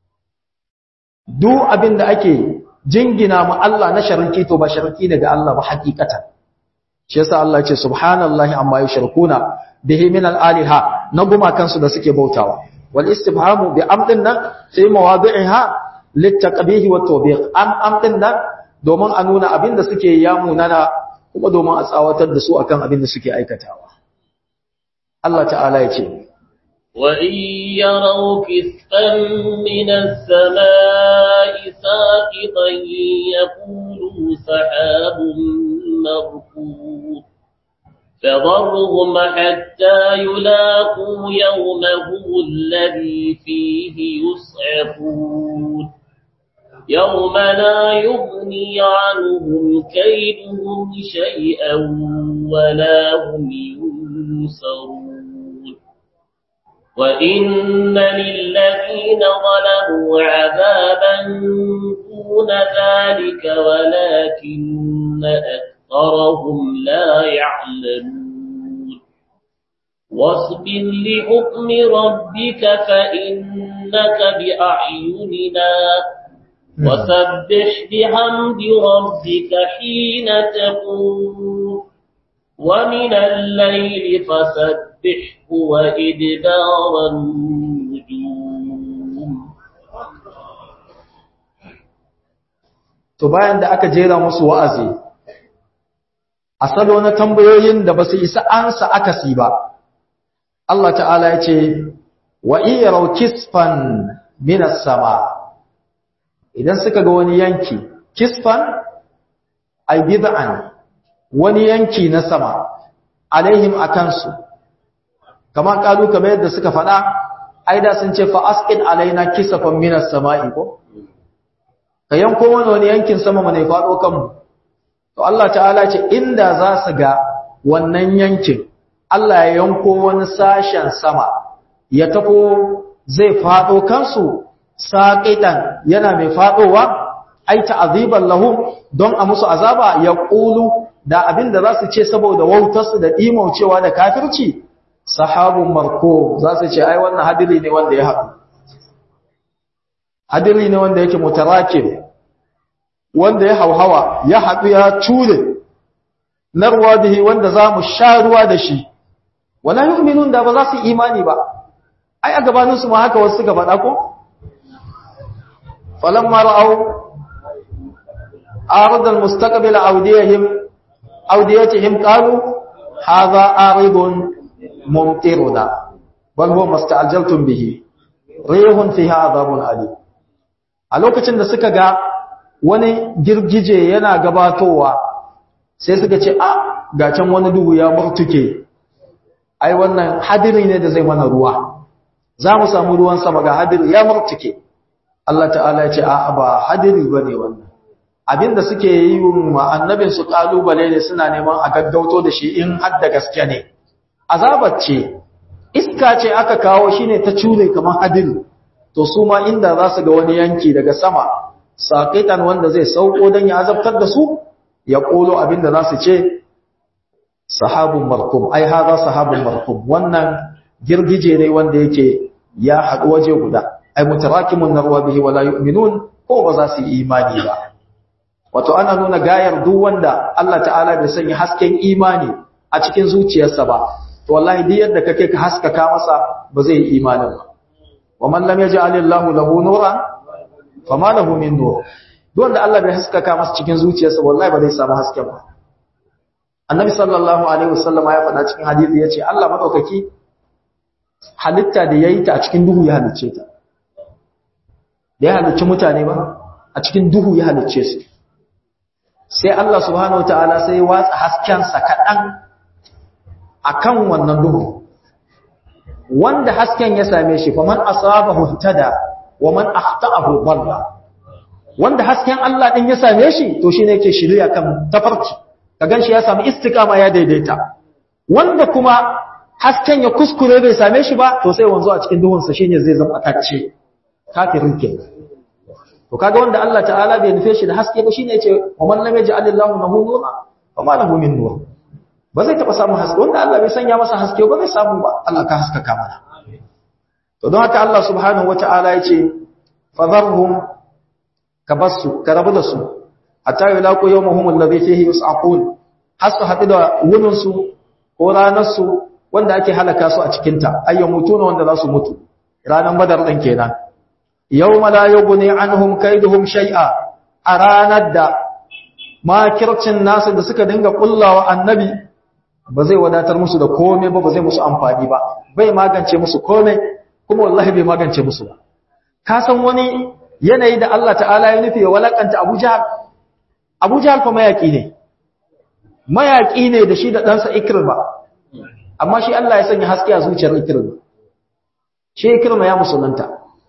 duk abin da ake jingina ma Allah na shariki to ba shariki ne ga Allah ba hakikatan shi yasa Allah ya ce subhanallahi amma yushrikuna bihi min al-aliha na gumakan su da suke bautawa wal istifhamu bi amdin nan sai mawadi'iha litaqbihi wa tawbiq am amdin nan domin a nuna abin da suke yamunana kuma domin a tsawatar da su akan abin da suke aikatawa Allah ta'ala ya ce وَإِن يَرَوْا كِسْفًا مِّنَ السَّمَاءِ سَاقِطًا يَقُولُوا سَحَابٌ مَّرْكُومٌ فَذَرْهُمْ حَتَّىٰ يُلَاقُوا يَوْمَهُمُ الَّذِي فِيهِ يُصْعَقُونَ يَوْمَ لَا يُغْنِي عَنْهُمْ كَيْدُهُمْ شَيْئًا وَلَا هُمْ يُنصَرُونَ وَإِنَّ لِلَّذِينَ ظَلَمُوا عَذَابًا دُونَ ذَلِكَ وَلَكِنَّ أَكْثَرَهُمْ لَا يَعْلَمُونَ وَاصْبِرْ لِحُكْمِ رَبِّكَ فَإِنَّكَ بِأَعْيُنِنَا وَسَبِّحْ بِحَمْدِ رَبِّكَ حِينَ تَقُومُ وَمِنَ اللَّيْلِ فَسَبِّحْهُ وَإِدْبَارَ النُّجُومِ to bayan da aka jera musu wa'azi a salo na tambayoyin da basu isa ansa akasi ba Allah ta'ala ya ce wa iyaraw kisfan minas sama idan suka ga wani yanki kisfan ay bid'an wani yanki na sama alaihim akansu kamar kalu kamar yadda suka faɗa aida sun ce fa asqid alaina kisafan minas sama'i ko ka yanko wani wani yankin sama mu ne faɗo kanmu to Allah ta'ala ce inda za su ga wannan yankin Allah ya yanko wani sashen sama ya tafo zai faɗo kansu saqitan yana mai faɗowa ai ta'aziban lahum don a musu azaba ya qulu da abinda za su ce saboda wautarsu da dimaucewa da kafirci sahabun marko za su ce ai wannan hadiri ne wanda ya haɗu hadiri ne wanda yake mutarakib wanda ya hauhawa ya haɗu ya cure narwa bihi wanda za mu sha ruwa da shi wala yu'minun da ba za su imani ba ai a gabaninsu ma haka wasu suka faɗa ko falamma ra'aw arad al-mustaqbil awdiyahim awdiyatihim qalu hadha aridun mumtiruna bal huwa masta'jaltum bihi rihun fiha adhabun alim a lokacin da suka ga wani girgije yana gabatowa sai suka ce a ga can wani duhu ya murtuke ai wannan hadiri ne da zai mana ruwa za mu samu ruwan sama ga hadiri ya murtuke Allah ta'ala ya ce a'a ba hadiri bane wannan abinda suke yi wa annabin su kalubale ne suna neman a gaggauto da shi in har da gaske ne azabar ce iska ce aka kawo shine ta cure kamar hadiri to su ma inda za su ga wani yanki daga sama saqitan wanda zai sauko dan ya azabtar da su ya kolo abinda za su ce sahabun markum ai hada sahabun markum wannan girgije ne wanda yake ya haɗu waje guda ai mutarakimun narwa bihi wala yu'minun ko ba za su yi imani ba wato ana nuna gayar duk wanda Allah ta'ala bai sanya hasken imani a cikin zuciyarsa ba to wallahi duk yadda kake ka haskaka masa ba zai yi imani ba wa man lam yaj'alillahu lahu nuran fama lahu min nur duk wanda Allah bai haskaka masa cikin zuciyarsa wallahi ba zai samu hasken ba annabi sallallahu alaihi wasallam ya faɗa cikin hadisi yace Allah madaukaki halitta da yayi ta a cikin duhu ya halicce ta da ya halicci mutane ba a cikin duhu ya halicce su sai Allah subhanahu wataala sai ya watsa hasken sa kadan akan wannan duhu wanda hasken ya same shi fa man asabahu tada wa man akhta'ahu dalla wanda hasken Allah din ya same shi to shine yake shiriya kan tafarki ka ganshi ya samu istiqama ya daidaita wanda kuma hasken ya kuskure bai same shi ba to sai wanzo a cikin duhun sa shine zai zama atacce kafirin ke to kaga wanda Allah ta'ala bai nufe shi da haske ba shine yace wa man lam yaj'alillahu lahu nuran fa ma lahu min nur ba zai taba samu haske wanda Allah bai sanya masa haske ba zai samu ba Allah ka haskaka mana to don haka Allah subhanahu wata'ala yace fadharhum kabassu karabu da su hatta yulaqu yawmahum alladhi fihi yus'aqun hasu hadu da wunin su ko ranar su wanda ake halaka su a cikin ta ayyamutuna wanda za su mutu ranan badar din kenan yawma la yughni anhum kaiduhum shay'a a ranar da makircin nasu da suka dinga kullawa annabi ba zai wadatar musu da komai ba ba zai musu amfani ba bai magance musu komai kuma wallahi bai magance musu ba ka san wani yanayi da Allah ta'ala ya nufi ya walakanta Abu Jahal Abu Jahal fa mayaki ne mayaki ne da shi da ɗansa Ikrima amma shi Allah ya sanya haske a zuciyar Ikrima shi Ikrima ya musulunta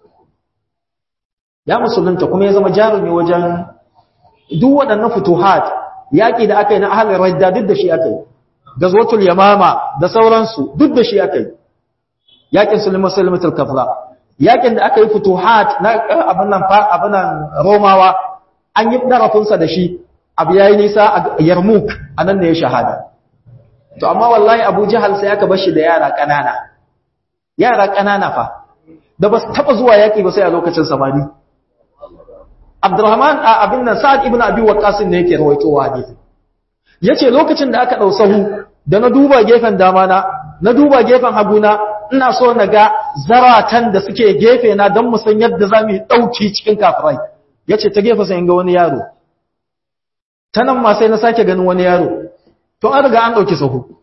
ya musulunta kuma ya zama jarumi wajen duk waɗannan futuhat yaƙi da aka yi na ahalin radda duk da shi aka yi gazwatul yamama da sauransu duk da shi aka yi yaƙin sulaiman sulaimatul kafra yaƙin da aka yi futuhat na abin nan fa abin nan romawa an yi darafinsa da shi abu yayi nisa a yarmuk anan ne ya shahada to amma wallahi abu jahal sai aka bar shi da yara ƙanana yara ƙanana fa da ba su taɓa zuwa yaƙi ba sai a lokacin samani Abdurrahman a abin nan Sa'ad ibn Abi Waqqas ne yake rawaitowa hadisi yace lokacin da aka dau sahu da na duba gefen dama na na duba gefen haguna ina so na ga zaratan da suke gefe na dan mu san yadda zamu dauki cikin kafirai yace ta gefe sai ga wani yaro tanan ma sai na sake ganin wani yaro to an riga an dauki sahu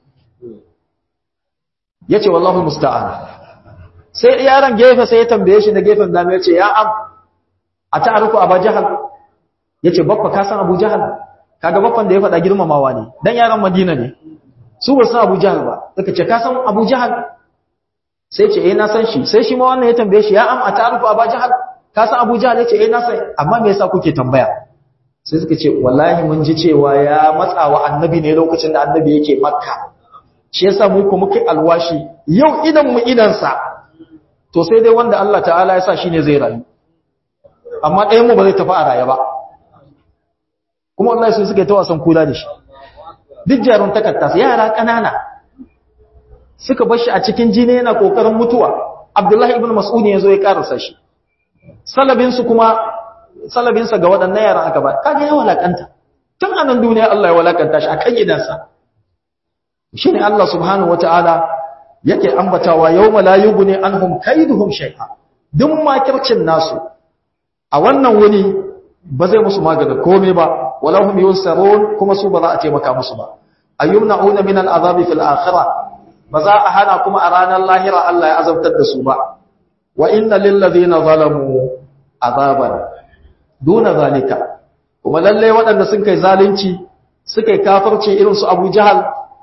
yace wallahi musta'an sai yaron gefe sai ya tambaye shi da gefen dama yace ya am a ta'arifu Abu Jahal yace baffa ka san Abu Jahal kaga baffan da ya faɗa girmamawa ne dan yaran Madina ne su ba san Abu Jahal ba suka ce ka san Abu Jahal sai ce eh na san shi sai shi ma wannan ya tambaye shi ya am a ta'arifu Abu Jahal ka san Abu Jahal yace eh na san amma me yasa kuke tambaya sai suka ce wallahi mun ji cewa ya matsawa annabi ne lokacin da annabi yake Makka shi yasa mu ko muke alwashi yau idan mu idan sa to sai dai wanda Allah ta'ala ya sa shine zai rayu amma ɗayan mu ba zai tafi a raye ba kuma wallahi su suka yi ta wasan kula da shi duk jarun takarta yara ƙanana suka bar shi a cikin jini yana kokarin mutuwa Abdullahi ibn Mas'ud ya zo ya karasa shi salabin su kuma salabin sa ga waɗannan yaran aka ba kaga ya walakanta tun anan duniya Allah ya walakanta shi akan gidansa shine Allah subhanahu wataala yake ambatawa yawma la yughni anhum kaiduhum shay'a duk makircin nasu a wannan wuni ba zai musu magana komai ba wala hum yunsarun kuma su ba za a taimaka musu ba ayyumna'una min al'azabi fil akhirah ba za a hana kuma a ranar lahira Allah ya azabtar da su ba wa inna lil ladina zalamu azaban duna zalika kuma lalle waɗanda sun kai zalunci suka yi kafirci irin su Abu Jahal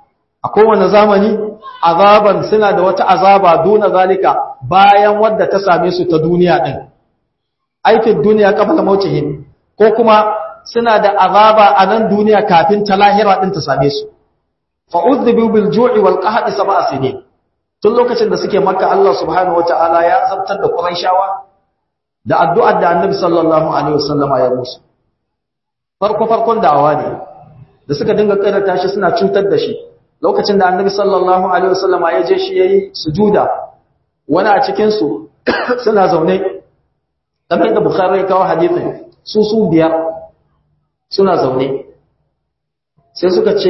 a kowane zamani azaban suna da wata azaba duna zalika bayan wadda ta same su ta duniya din aikin duniya qabla mautihim ko kuma suna da azaba a nan duniya kafin ta lahira din ta same su fa udhibu bil ju'i wal qahdi sab'a sinin tun lokacin da suke makka Allah subhanahu wataala ya azabtar da quraishawa da addu'ar da annabi sallallahu alaihi wasallama ya musu farko farkon da'awa ne da suka dinga kairata shi suna cutar da shi lokacin da annabi sallallahu alaihi wasallama ya je shi yayi sujuda wani a cikin su suna zaune kamar da bukhari ya kawo hadisin su su biyar suna zaune sai suka ce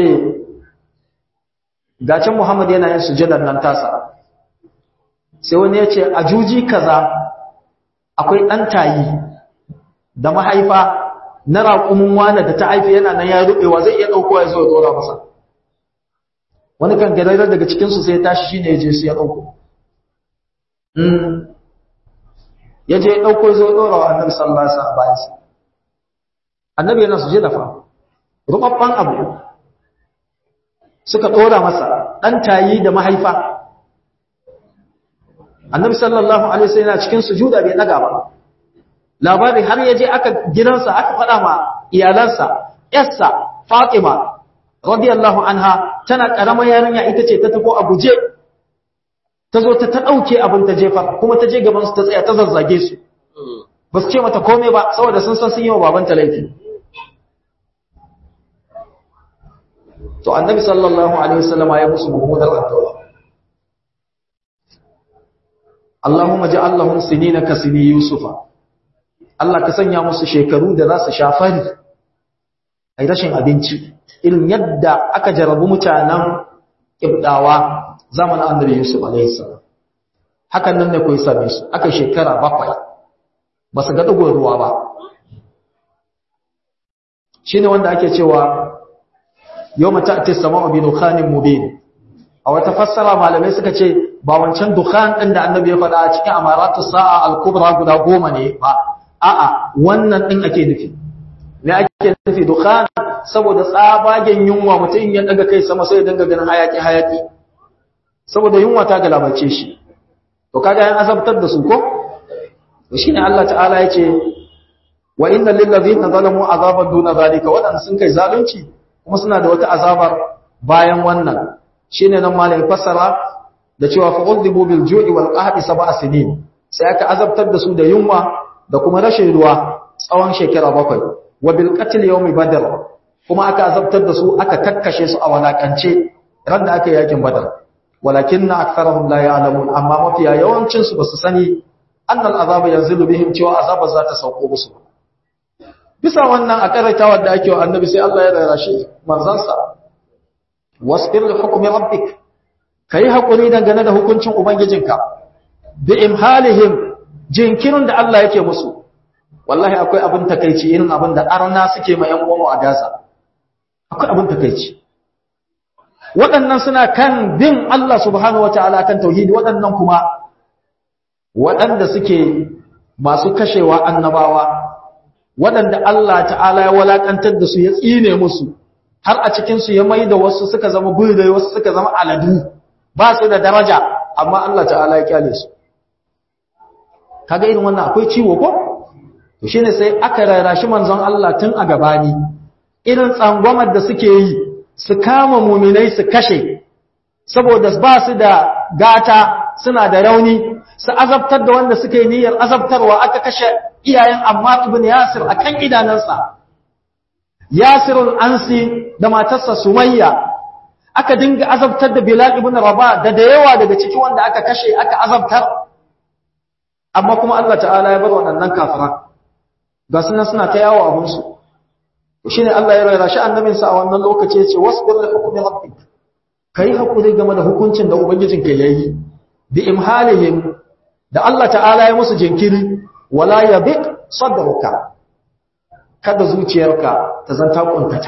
gacin Muhammad yana yin sujudar nan tasa sai wani ya ce a juji kaza akwai dan tayi da mahaifa na raƙumin wani da ta haife yana nan ya rubewa zai iya dauko ya zo ya dora masa wani kan gadairar daga cikin su sai ya tashi shine ya je su ya dauko mm ya je ya dauko ya zo ya dora wa Annabi sallallahu alaihi wasallam bayan sa Annabi yana sujada fa rubabban abu suka dora masa dan tayi da mahaifa Annabi sallallahu alaihi wasallam yana cikin sujuda bai daga ba labari har yaje aka gidansa aka fada ma iyalansa yarsa Fatima radiyallahu anha tana karamar yarinya ita ce ta tafi a guje tazo ta ta dauke abin ta jefa kuma ta je gaban su ta tsaya ta zazzage su ba su ce mata komai ba saboda sun san sun yi wa babanta laifi to annabi sallallahu alaihi wasallam ya musu mummunar addu'a Allahumma ja'al lahum sinina ka sini yusufa Allah ka sanya musu shekaru da za su shafari ai rashin abinci irin yadda aka jarabu mutanen kibdawa zamanin annabi yusuf alaihi salam hakan nan ne koyi same su aka shekara bakwai ba su ga dugo ruwa ba shine wanda ake cewa yawma ta'ti as-sama'u bi dukhanin mubin a wata fassara malamai suka ce ba wancan dukhan din da annabi ya faɗa a cikin amaratu sa'a al-kubra guda goma ne ba a'a wannan din ake nufi ne ake nufi dukhan saboda tsabagen yunwa mutum ya daga kai sama sai ya dinga ganin hayaki hayaki saboda yunwa ta galabace shi to kaga yan azabtar da su ko to shine Allah ta'ala yace wa inna lil ladhina zalamu azaban duna zalika wadan sun kai zalunci kuma suna da wata azabar bayan wannan shine nan malai fassara da cewa fa'udhibu bil ju'i wal qahdi sab'a sinin sai aka azabtar da su da yunwa da kuma rashin ruwa tsawon shekara bakwai wa bil qatl yawmi badr kuma aka azabtar da su aka kakkashe su a walakance ran da aka yakin badar walakinna aktharuhum la ya'lamun amma mafiya yawancin su basu sani annal azaba yanzilu bihim cewa azaba za ta sauko musu bisa wannan a karatawar da ake wa annabi sai Allah ya rara shi manzansa wasbir li hukmi rabbik kai hakuri dangane da hukuncin ubangijinka bi imhalihim jinkirin da Allah yake musu wallahi akwai abin takeici irin abin da arna suke ma yan uwanmu a Gaza akwai abin takeici waɗannan suna kan bin Allah subhanahu wataala kan tauhidi waɗannan kuma waɗanda suke masu kashewa annabawa waɗanda Allah ta'ala ya walakantar da su ya tsine musu har a cikin su ya maida wasu suka zama buldai wasu suka zama aladu ba su da daraja amma Allah ta'ala ya kyale su kaga irin wannan akwai ciwo ko to shine sai aka rarashi manzon Allah tun a gabani irin tsangwamar da suke yi su kama muminai su kashe saboda ba su da gata suna da rauni su azabtar da wanda suka yi niyyar azabtarwa aka kashe iyayen Ammar ibn Yasir akan idanansa Yasirul Ansi da matarsa Sumayya aka dinga azabtar da Bilal ibn Rabah da da yawa daga ciki wanda aka kashe aka azabtar amma kuma Allah ta'ala ya bar waɗannan kafiran ga sunan suna ta yawo abun su shine Allah ya rayar shi annabinsa a wannan lokaci yace wasbir li hukmi rabbik kai hakuri game da hukuncin da ubangijinka yayi bi imhalihim da Allah ta'ala ya musu jinkiri wala yabik sadruka kada zuciyarka ta zanta kuntata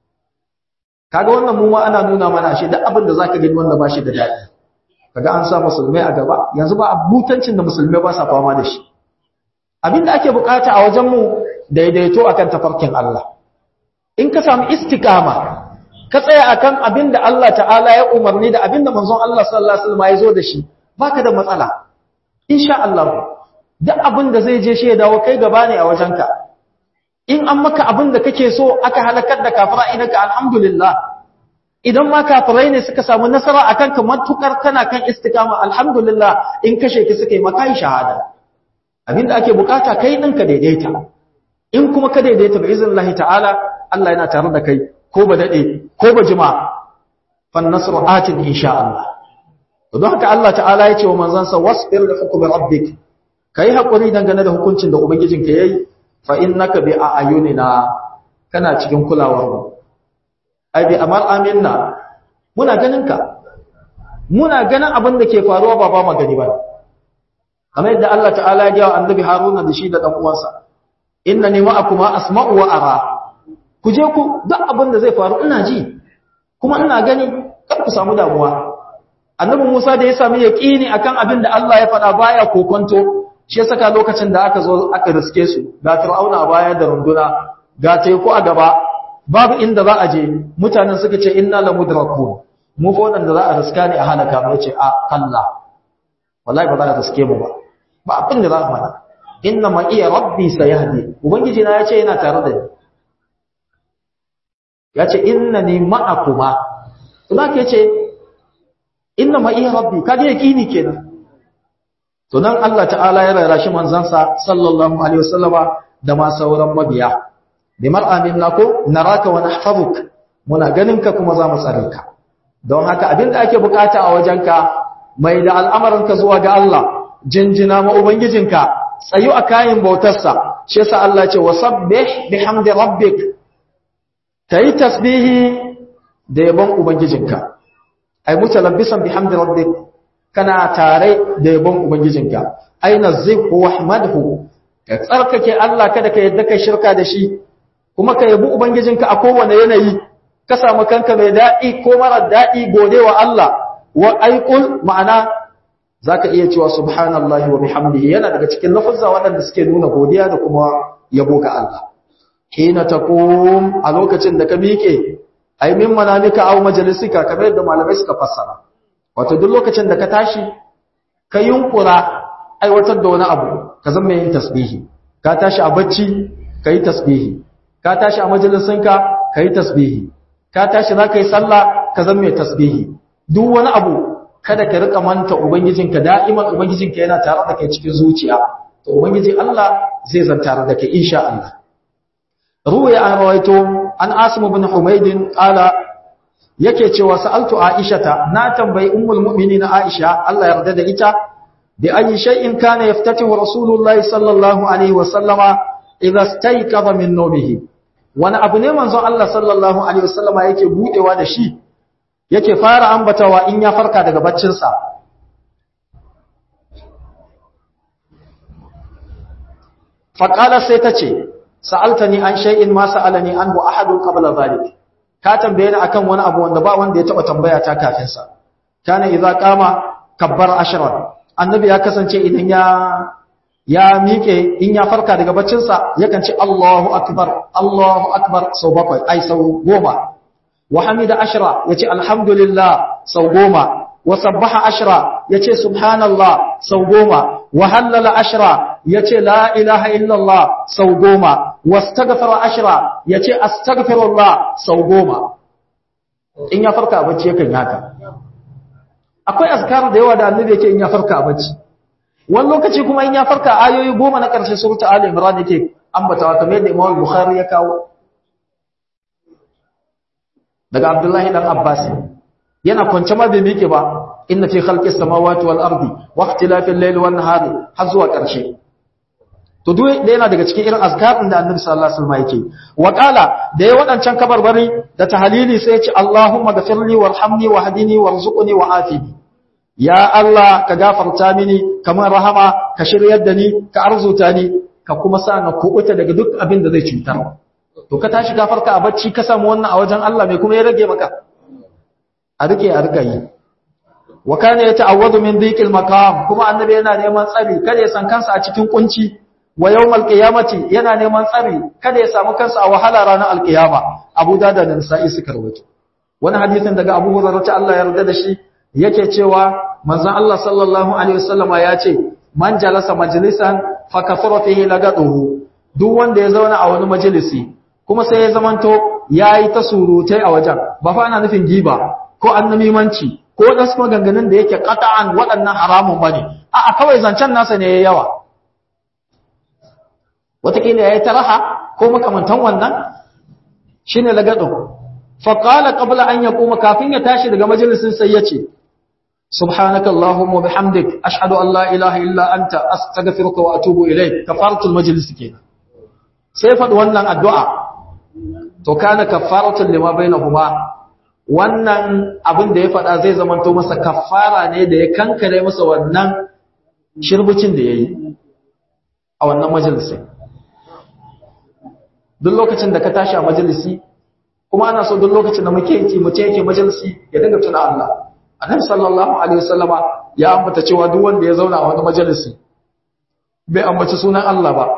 kaga wannan mu ma ana nuna mana shi da abin da zaka gani wanda ba shi da dadi kaga an sa musulmai a gaba yanzu ba abutancin da musulmai ba sa fama da shi abinda ake bukata a wajen mu daidaito akan tafarkin Allah in ka samu istiqama ka tsaya akan abin da Allah ta'ala ya umarni da abin da manzon Allah sallallahu alaihi wasallam ya zo da shi baka da matsala insha Allah duk abin da zai je shi ya dawo kai gaba ne a wajenka in an maka abin da kake so aka halakar da kafira idan ka alhamdulillah idan ma kafirai ne suka samu nasara akan ka matukar kana kan istikama alhamdulillah in kashe ki suka yi maka shahada abin da ake bukata kai din ka daidaita in kuma ka daidaita bi iznillahi ta'ala Allah yana tare da kai ko ba dade ko ba jima fan nasru atin insha Allah don haka Allah ta'ala ya ce wa manzansa wasbir li hukmi rabbik kai hakuri dangane da hukuncin da ubangijinka yayi fa innaka bi ayunina kana cikin kulawar mu ai bi amal aminna muna ganin ka muna ganin abin da ke faruwa ba ba magani ba kamar yadda Allah ta'ala ya ga annabi Haruna da shi da dan uwansa innani ma'akuma asma'u wa ara ku je ku duk abin da zai faru ina ji kuma ina gani kar ku samu damuwa annabi Musa da ya sami yaqini akan abin da Allah ya faɗa baya kokonto shi yasa ka lokacin da aka zo aka riske su ga Fir'auna a baya da runduna ga teku a gaba babu inda za a je mutanen suka ce inna lamudrakun mu fa wanda za a riska ne a halaka mu ce a kalla wallahi ba za a riske mu ba ba abin da za a mana inna ma iya rabbi sayahdi ubangiji na yace yana tare da ni yace innani ma'akuma kuma ke ce inna ma iya rabbi kaje yakini kenan to nan Allah ta'ala ya rara shi manzansa sallallahu alaihi wasallama da ma sauran mabiya bi mar'amin nako naraka wa nahfazuk muna ganin ka kuma za mu tsare ka don haka abinda ake bukata a wajenka mai da al'amarinka zuwa ga Allah jinjina ma ubangijinka tsayu a kayan bautarsa shi yasa Allah ya ce wasabbih bihamdi rabbik kai tasbihi da yabon ubangijinka ai mutalabbisan bihamdi rabbik kana tare da yabon ubangijinka aina zikhu wahmadhu ka tsarkake Allah kada ka yadda kai shirka da shi kuma ka yabi ubangijinka a kowane yanayi ka samu kanka mai dadi ko mara dadi godewa Allah wa aiqul ma'ana zaka iya cewa subhanallahi wa bihamdihi yana daga cikin lafazza waɗanda suke nuna godiya da kuma yabo ga Allah hina taqum a lokacin da ka miƙe ai min manamika aw majalisika kamar yadda malamai suka fassara wato duk lokacin da ka tashi ka yunkura aiwatar da wani abu ka zama yin tasbihi ka tashi a bacci ka yi tasbihi ka tashi a majalisinka ka yi tasbihi ka tashi za ka yi sallah ka zama mai tasbihi duk wani abu kada ka rika manta ubangijinka da'iman ubangijinka yana tare da kai cikin zuciya to ubangiji Allah zai zan tare da kai insha Allah ruwaya an rawaito an asim ibn humayd qala yake cewa sa'altu aishata na tambayi ummul mu'minin aisha Allah ya yarda da ita bi ayi shay'in kana yaftatihu rasulullahi sallallahu alaihi wa sallama idza stayqadha min nawmihi wani abu ne manzon Allah sallallahu alaihi wa sallama yake budewa da shi yake fara ambatawa in ya farka daga baccin sa faqala sai tace sa'altani an shay'in ma sa'alani anhu ahadun qabla dhalik ka tambaye ni akan wani abu wanda ba wanda ya taba tambaya ta kafin sa kana idza qama kabbara ashran annabi ya kasance idan ya ya miƙe in ya farka daga baccin sa yakan ce Allahu akbar Allahu akbar sau bakwai ai sau goma wa hamida ashra yace alhamdulillah sau goma wa sabbaha ashra yace subhanallah sau goma wa hallala ashra yace la ilaha illallah sau goma wastaghfara ashra yace astaghfirullah sau goma in ya farka bacci yakan yaka akwai azkar da yawa da annabi yake in ya farka bacci wani lokaci kuma in ya farka ayoyi goma na karshe surata ali imran yake ambatawa kamar yadda imam bukhari ya kawo daga abdullahi dan abbas yana kwance ma bai miƙe ba inna fi khalqis samawati wal ardi wa ikhtilafil layli wan nahari har zuwa karshe to duk da yana daga cikin irin azkarin da annabi sallallahu alaihi wasallam yake wa qala da ya wadancan kabarbari da tahlili sai ya ce Allahumma ghafirli warhamni wahdini warzuqni wa'afini ya Allah ka gafarta mini kamar rahama ka shiryar da ni ka arzuta ni ka kuma sa na kubuta daga duk abin da zai cutar to ka tashi gafarka a bacci ka samu wannan a wajen Allah mai kuma ya rage maka a rike a rika yi wa kana yata'awwadu min dhiqil maqam kuma annabi yana neman tsari kada ya san kansa a cikin kunci wa yawmal qiyamati yana neman tsari kada ya samu kansa a wahala ranar alqiyama Abu Dawud da Nasa'i suka rawaito wani hadisin daga Abu Hurairah ta Allah ya yarda da shi yake cewa manzon Allah sallallahu alaihi wasallama ya ce man jalasa majlisan fa kafara fihi lagaduhu duk wanda ya zauna a wani majalisi kuma sai ya zamanto yayi ta surutai a wajen ba fa ana nufin giba ko annamimanci ko wasu maganganun da yake qata'an waɗannan haramun bane a'a kawai zancen nasa ne yayi yawa wataƙila yayi taraha ko makamantan wannan shine lagadu fa qala qabla an yaquma kafin ya tashi daga majalisin sai yace subhanaka allahumma bihamdik ashhadu an la ilaha illa anta astaghfiruka wa atubu ilayk kafaratul majlis kenan sai faɗi wannan addu'a to kana kafaratul lima bainahuma wannan abin da ya faɗa zai zamanto masa kafara ne da ya kankare masa wannan shirbucin da yayi a wannan majalisi duk lokacin da ka tashi a majalisi kuma ana so duk lokacin da muke yi mutum yake majalisi ya dinga tuna Allah annabi sallallahu alaihi wasallama ya ambata cewa duk wanda ya zauna a wani majalisi bai ambaci sunan Allah ba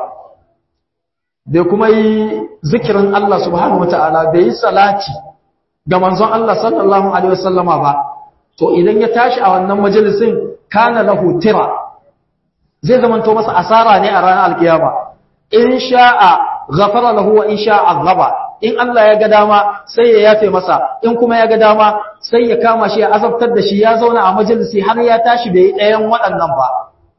bai kuma yi zikirin Allah subhanahu wataala bai yi salati ga manzon Allah sallallahu alaihi wasallama ba to idan ya tashi a wannan majalisin kana lahu tira zai zamanto masa asara ne a ranar alkiyama in sha'a ghafara lahu wa in sha'a azaba in Allah ya ga dama sai ya yafe masa in kuma ya ga dama sai ya kama shi ya azabtar da shi ya zauna a majalisi har ya tashi bai yi ɗayan waɗannan ba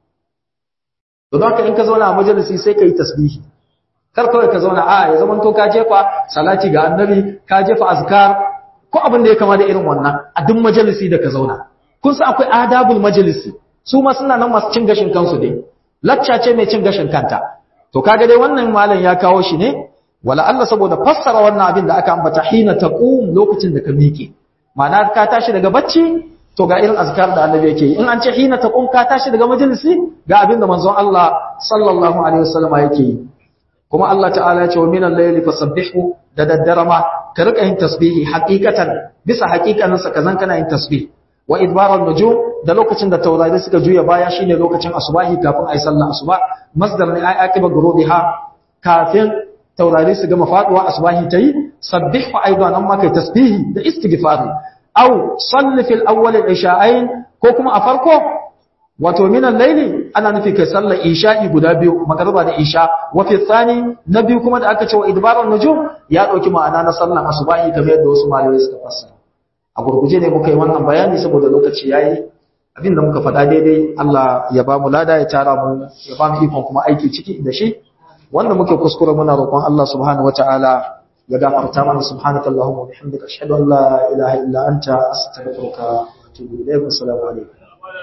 to don haka in ka zauna a majalisi sai ka yi tasbihi kar kawai ka zauna a ya zaman to ka jefa salati ga annabi ka jefa azkar ko abin da ya kama da irin wannan a duk majalisi da ka zauna kun san akwai adabul majalisi su ma suna nan masu cin gashin kansu dai lacca ce mai cin gashin kanta to kaga dai wannan malam ya kawo shi ne wala Allah saboda fassara wannan abin da aka ambata hina taqum lokacin da ka miƙe ma'ana ka tashi daga bacci to ga irin azkar da annabi yake yi in an ce hina taqum ka tashi daga majalisi ga abin da manzon Allah sallallahu alaihi wasallam yake yi kuma Allah ta'ala ya ce wa minal layli fasabbihu da daddare ma ka rika yin tasbihi haqiqatan bisa haqiqanin sa kazan kana yin tasbih wa idbaran nujum da lokacin da taurari suka juya baya shine lokacin asubahi kafin ayi sallar asuba masdar ne ay akiba gurubiha kafin taurari su gama faduwa asbahi tayi sabbih fa aidan amma kai tasbihi da istighfari aw salli fil awwal al-isha'ain ko kuma a farko wato min al-layli ana nufi kai sallar isha'i guda biyu magriba da isha wa fi thani na biyu kuma da aka ce wa idbaran nujum ya dauki ma'ana na sallar asbahi kamar yadda wasu malamai suka fassara a gurguje ne muka yi wannan bayani saboda lokaci yayi abinda muka faɗa daidai Allah ya ba mu lada ya tara mu ya ba mu ikon kuma aiki ciki da shi wanda muke kuskure muna roƙon Allah subhanahu wataala ya gafarta mana subhanakallahumma wa bihamdika ashhadu an la ilaha illa anta astaghfiruka wa atubu ilayk assalamu alaikum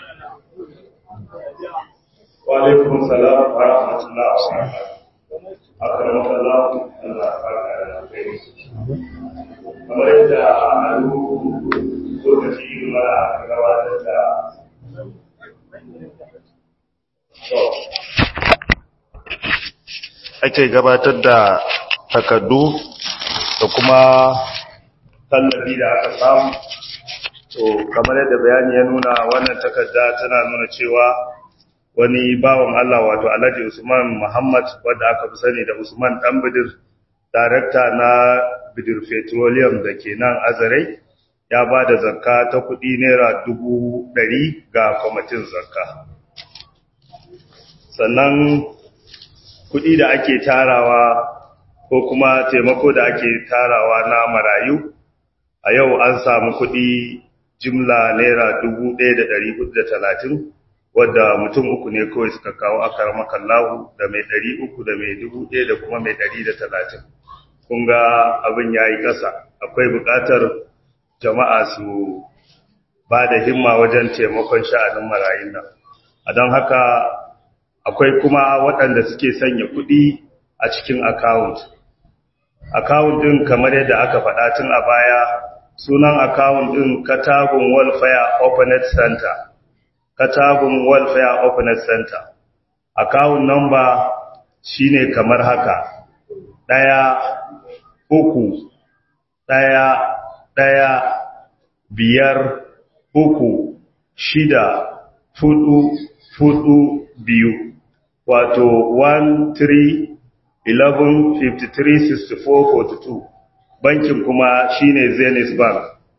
wa alaikum assalam wa rahmatullahi wa barakatuh akramakallah Allah ya da kai kamar yadda alu lokaci mara gabatar da ake gabatar da takardu da kuma tallafi da aka samu to kamar yadda bayani ya nuna wannan takarda tana nuna cewa wani bawan Allah wato Alhaji Usman Muhammad wanda aka fi sani da Usman Danbidir darakta na Bidir Petroleum da ke nan Azare ya ba da zakka ta kuɗi naira dubu ɗari ga kwamitin zakka sannan kuɗi da ake tarawa ko kuma taimako da ake tarawa na marayu a yau an samu kuɗi jimla naira dubu ɗaya da ɗari hudu da talatin wadda mutum uku ne kawai suka kawo aka ramakallahu da mai ɗari uku da mai dubu ɗaya da kuma mai ɗari da talatin kun ga abin ya yi ƙasa akwai buƙatar jama'a su ba da himma wajen taimakon sha'anin marayun nan a don haka akwai kuma waɗanda suke sanya kuɗi a cikin account account ɗin kamar yadda aka faɗa tun a baya sunan account ɗin Katagun Welfare Openet Center Katagun Welfare Openet Center account number shine kamar haka ɗaya uku ɗaya ɗaya biyar uku shida fudu fudu biyu wato one three eleven fifty three sixty four forty two bankin kuma shine Zenith Bank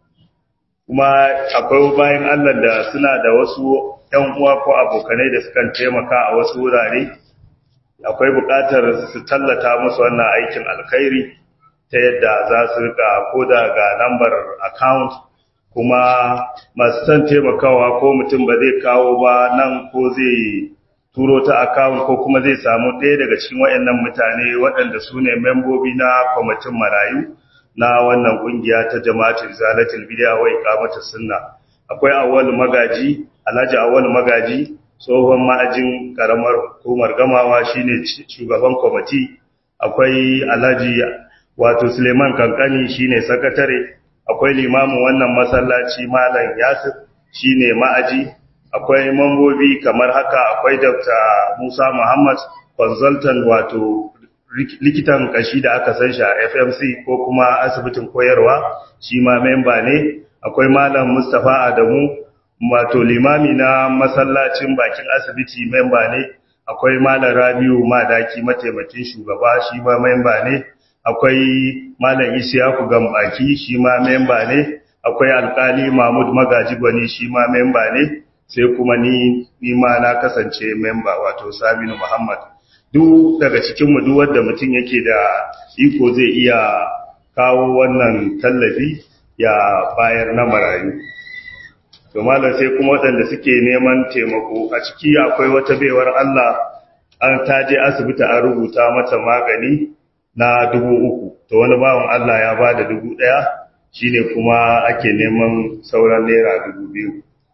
kuma akwai bayan Allah da suna da wasu ‘yan uwa ko abokanai da sukan taimaka a wasu wurare, akwai buƙatar su tallata musu wannan aikin alkhairi ta yadda za su rika ko daga lambar account, kuma masu son taimakawa ko mutum ba zai kawo ba nan ko zai turo ta account ko kuma zai samu ɗaya daga cikin waɗannan mutane waɗanda su ne membobi na kwamitin marayu na wannan ƙungiya ta jama'atul zalatul bid'a wa iqamatus sunna. Akwai Awwal Magaji, Alhaji Awwal Magaji, tsohon ma'ajin karamar hukumar Gamawa shine shugaban kwamiti. Akwai Alhaji wato Suleiman Kankani shine sakatare. Akwai limamin wannan masallaci Malam Yasir shine ma'aji. Akwai mambobi kamar haka, akwai Doctor Musa Muhammad, consultant wato likitan kashi da aka san shi a F M C ko kuma asibitin koyarwa, shi ma memba ne. Akwai Malam Mustapha Adamu, wato limami na masallacin bakin asibiti, memba ne. Akwai Malam Rabiu Madaki, mataimakin shugaba, shi ma memba ne. Akwai Malam Isiyaku Gambaki, shi ma memba ne. Akwai Alkali Mahmud Magaji Gwani, shi ma memba ne. Sai kuma ni ni ma na kasance memba, wato Saminu Muhammad. Duk daga cikin mu duk wanda mutum yake da iko zai iya kawo wannan tallafi ya bayar na marayu. To malam sai kuma waɗanda suke neman taimako, a ciki akwai wata baiwar Allah an taje asibiti an rubuta mata magani na dubu uku, to wani bawan Allah ya bada dubu ɗaya, shine kuma ake neman sauran naira dubu biyu.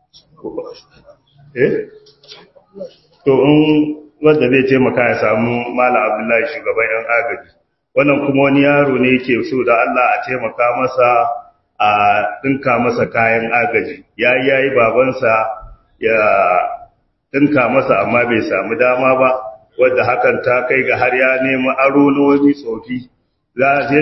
Eh? To in wanda zai taimaka ya samu Malam Abdullahi shugaban yan agaji. Wannan kuma wani yaro ne yake so da Allah a taimaka masa a dinka masa kayan agaji. Yayi yayi babansa ya dinka masa amma bai samu dama ba, wanda hakan ta kai ga har ya nemi aro na wani tsofi. Za